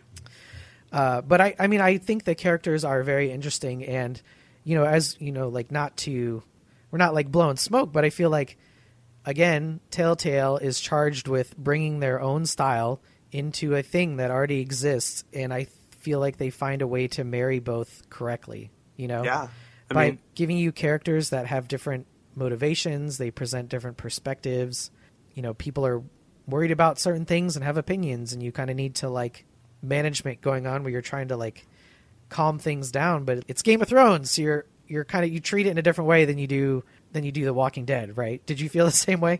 Uh, but I, I mean, I think the characters are very interesting, and you know, as you know, like not to, we're not like blowing smoke, but I feel like, again, Telltale is charged with bringing their own style into a thing that already exists, and I feel like they find a way to marry both correctly. You know, Yeah, I by mean, giving you characters that have different motivations, they present different perspectives. You know, people are worried about certain things and have opinions, and you kind of need to like management going on where you're trying to like calm things down. But it's Game of Thrones, so you're you're kind of you treat it in a different way than you do than you do The Walking Dead, right? Did you feel the same way?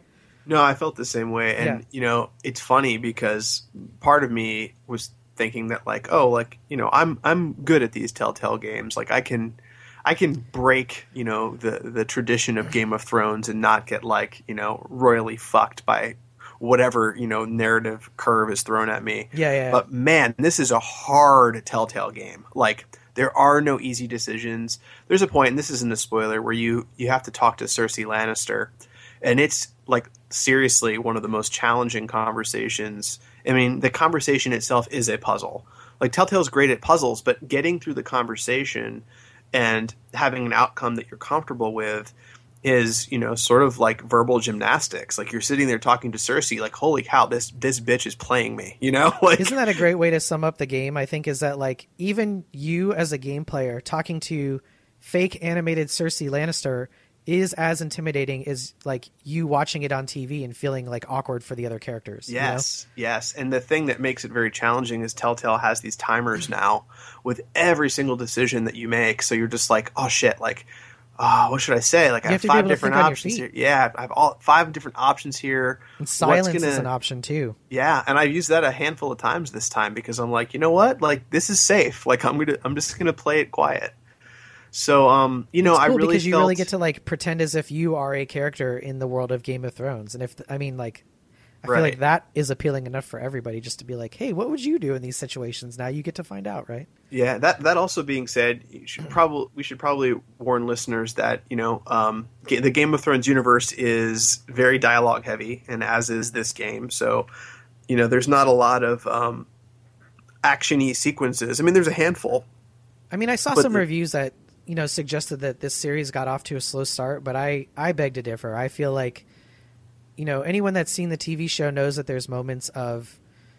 No, I felt the same way. And, Yeah. you know, it's funny because part of me was thinking that like, oh, like, you know, I'm I'm good at these Telltale games. Like I can I can break, you know, the the tradition of Game of Thrones and not get like, you know, royally fucked by whatever, you know, narrative curve is thrown at me. Yeah, yeah. But man, this is a hard Telltale game. Like there are no easy decisions. There's a point, and this isn't a spoiler, where you you have to talk to Cersei Lannister, and it's like seriously one of the most challenging conversations. I mean, the conversation itself is a puzzle. Like Telltale's great at puzzles, but getting through the conversation and having an outcome that you're comfortable with is, you know, sort of like verbal gymnastics. Like you're sitting there talking to Cersei, like, holy cow, this this bitch is playing me, you know? Like, Isn't that a great way to sum up the game? I think is that like even you as a game player talking to fake animated Cersei Lannister is as intimidating as like you watching it on T V and feeling like awkward for the other characters. Yes, you know? Yes. And the thing that makes it very challenging is Telltale has these timers now with every single decision that you make. So you're just like, oh shit, like, oh, what should I say? Like You I have have to be five able to different think on your options feet. here. Yeah, I have all five different options here. And silence What's gonna- is an option too. Yeah, and I've used that a handful of times this time because I'm like, you know what? Like this is safe. Like I'm gonna, I'm just gonna play it quiet. So, um, you know, It's cool I really because you felt, really get to like pretend as if you are a character in the world of Game of Thrones, and if I mean like, I feel Right. like that is appealing enough for everybody just to be like, hey, what would you do in these situations? Now you get to find out, right? Yeah, that that also being said, you should probably we should probably warn listeners that you know um, ga- the Game of Thrones universe is very dialogue heavy, and as is this game. So, you know, there's not a lot of um, action-y sequences. I mean, there's a handful. I mean, I saw But some the- reviews that you know suggested that this series got off to a slow start, but I I beg to differ. I feel like you know anyone that's seen the T V show knows that there's moments of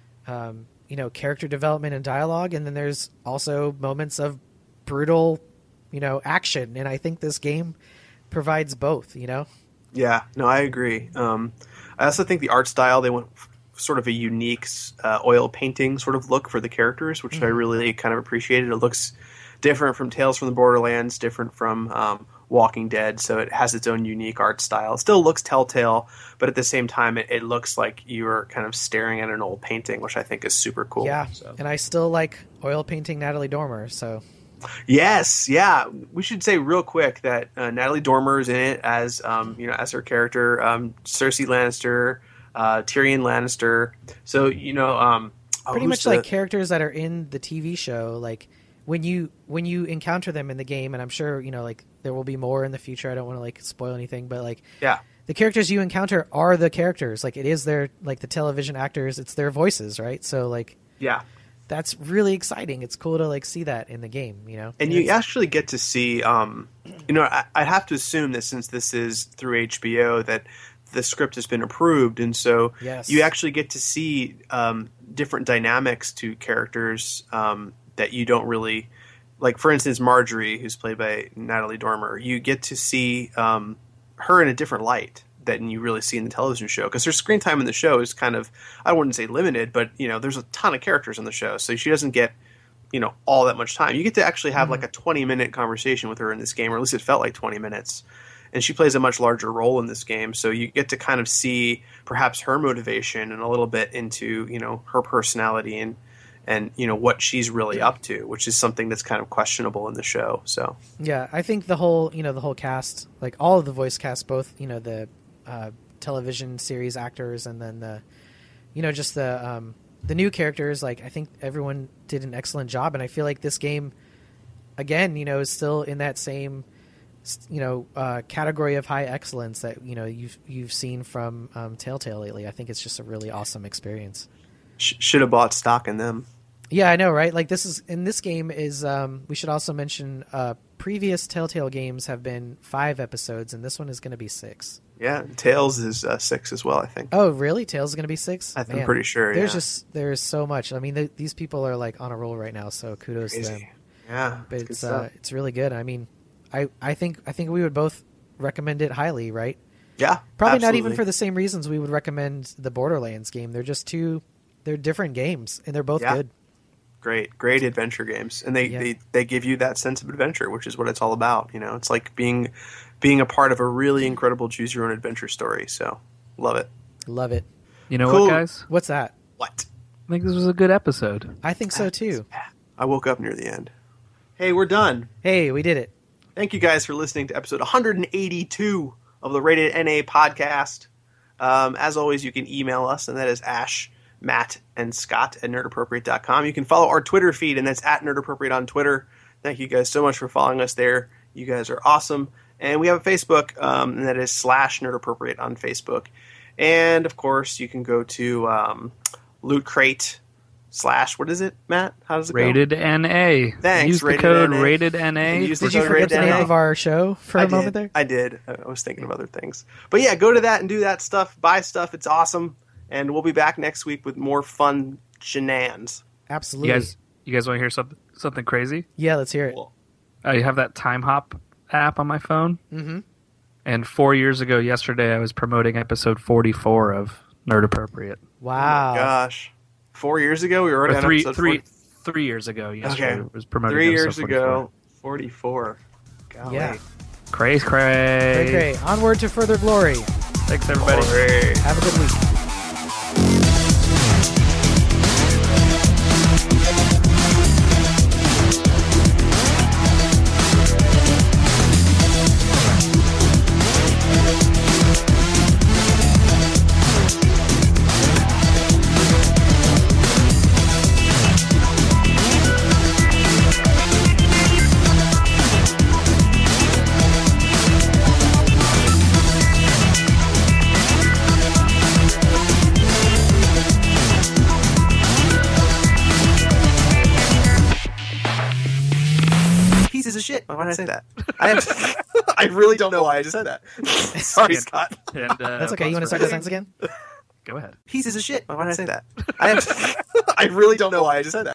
um, you know character development and dialogue, and then there's also moments of brutal you know action, and I think this game provides both. You know, Yeah, no, I agree. Um, I also think the art style, they went f- sort of a unique uh, oil painting sort of look for the characters, which I really kind of appreciated. It looks different from Tales from the Borderlands, different from um, Walking Dead, so it has its own unique art style. It still looks Telltale, but at the same time, it, it looks like you're kind of staring at an old painting, which I think is super cool. yeah. So. And I still like oil painting Natalie Dormer. So Yes, yeah. We should say real quick that uh, Natalie Dormer is in it as um, you know as her character, um, Cersei Lannister, uh, Tyrion Lannister. So you know, um, oh, pretty who's much the- like characters that are in the T V show, like when you when you encounter them in the game, and I'm sure you know like there will be more in the future. I don't want to like spoil anything, but like yeah, the characters you encounter are the characters. Like it is their like the television actors, it's their voices, right? So like yeah. that's really exciting. It's cool to like see that in the game, you know. And you it's- actually get to see, um, you know, I, I have to assume that since this is through H B O, that the script has been approved, and so Yes. you actually get to see um, different dynamics to characters um, that you don't really like. For instance, Marjorie, who's played by Natalie Dormer, you get to see um, her in a different light than you really see in the television show, because her screen time in the show is kind of, I wouldn't say limited, but you know, there's a ton of characters on the show, so she doesn't get, you know, all that much time. You get to actually have like a twenty minute conversation with her in this game, or at least it felt like twenty minutes. And she plays a much larger role in this game, so you get to kind of see perhaps her motivation and a little bit into, you know, her personality and and you know what she's really up to, which is something that's kind of questionable in the show. So Yeah, I think the whole, you know, the whole cast, like all of the voice cast, both, you know, the uh, television series actors and then the, you know, just the um, the new characters, like I think everyone did an excellent job, and I feel like this game, again, you know, is still in that same, you know, uh, category of high excellence that you know you've you've seen from um, Telltale lately. I think it's just a really awesome experience. sh- should have bought stock in them. Yeah, I know, right? Like this is in this game is um, we should also mention uh, previous Telltale games have been five episodes, and this one is going to be six. Yeah, Tails is uh, six as well, I think. Oh, really? Tales is going to be six? I'm pretty sure, There's yeah. just there's so much. I mean, th- these people are like on a roll right now, so kudos to them. Crazy. Yeah, But good it's stuff. uh, it's really good. I mean, I, I think I think we would both recommend it highly, right? yeah, Probably not even absolutely. for the same reasons we would recommend the Borderlands game. They're just two, they're different games, and they're both Yeah. good. great, great adventure games, and they, Yeah. they they give you that sense of adventure, which is what it's all about. You know, it's like being being a part of a really incredible choose your own adventure story. So Love it. Love it. You know Cool. what, guys? What's that? What? I think this was a good episode. I think so too. I woke up near the end. Hey, we're done. Hey, we did it. Thank you guys for listening to episode one eighty-two of the Rated N A podcast. Um, as always, you can email us, and that is Ash, Matt, and Scott at nerdappropriate dot com. You can follow our Twitter feed, and that's at nerdappropriate on Twitter. Thank you guys so much for following us there. You guys are awesome. And we have a Facebook, um, and that is slash nerdappropriate on Facebook. And, of course, you can go to um, Loot Crate slash, what is it, Matt? How does it Rated N A. Thanks, Use the Rated code N A. Rated N A. Use the Did you code forget Rated the N A. name of our show for I a moment did. there? I did. I I was thinking of other things. But yeah, go to that and do that stuff. Buy stuff. It's awesome. And we'll be back next week with more fun shenanigans. Absolutely. You guys, you guys want to hear something something crazy? Yeah, let's hear it. Cool. I have that Time Hop app on my phone. Mm-hmm. And four years ago, yesterday, I was promoting episode forty-four of Nerd Appropriate. Wow. Oh my gosh. Four years ago, we were already Or on three, episode three, forty. three years ago, yesterday, Okay. I was promoting Three episode years forty-four. ago, forty-four. Golly. Yeah. Cray, cray. Great, great. Onward to further glory. Thanks, everybody. Glory. Have a good week. Pieces of shit. Why did I say that? I have, I really don't know why I just said that. Sorry, And- Scott. And, uh, That's okay. You want to start the sentence again? Go ahead. Pieces of shit. Why did I say that? I have, I really don't know why I just said that.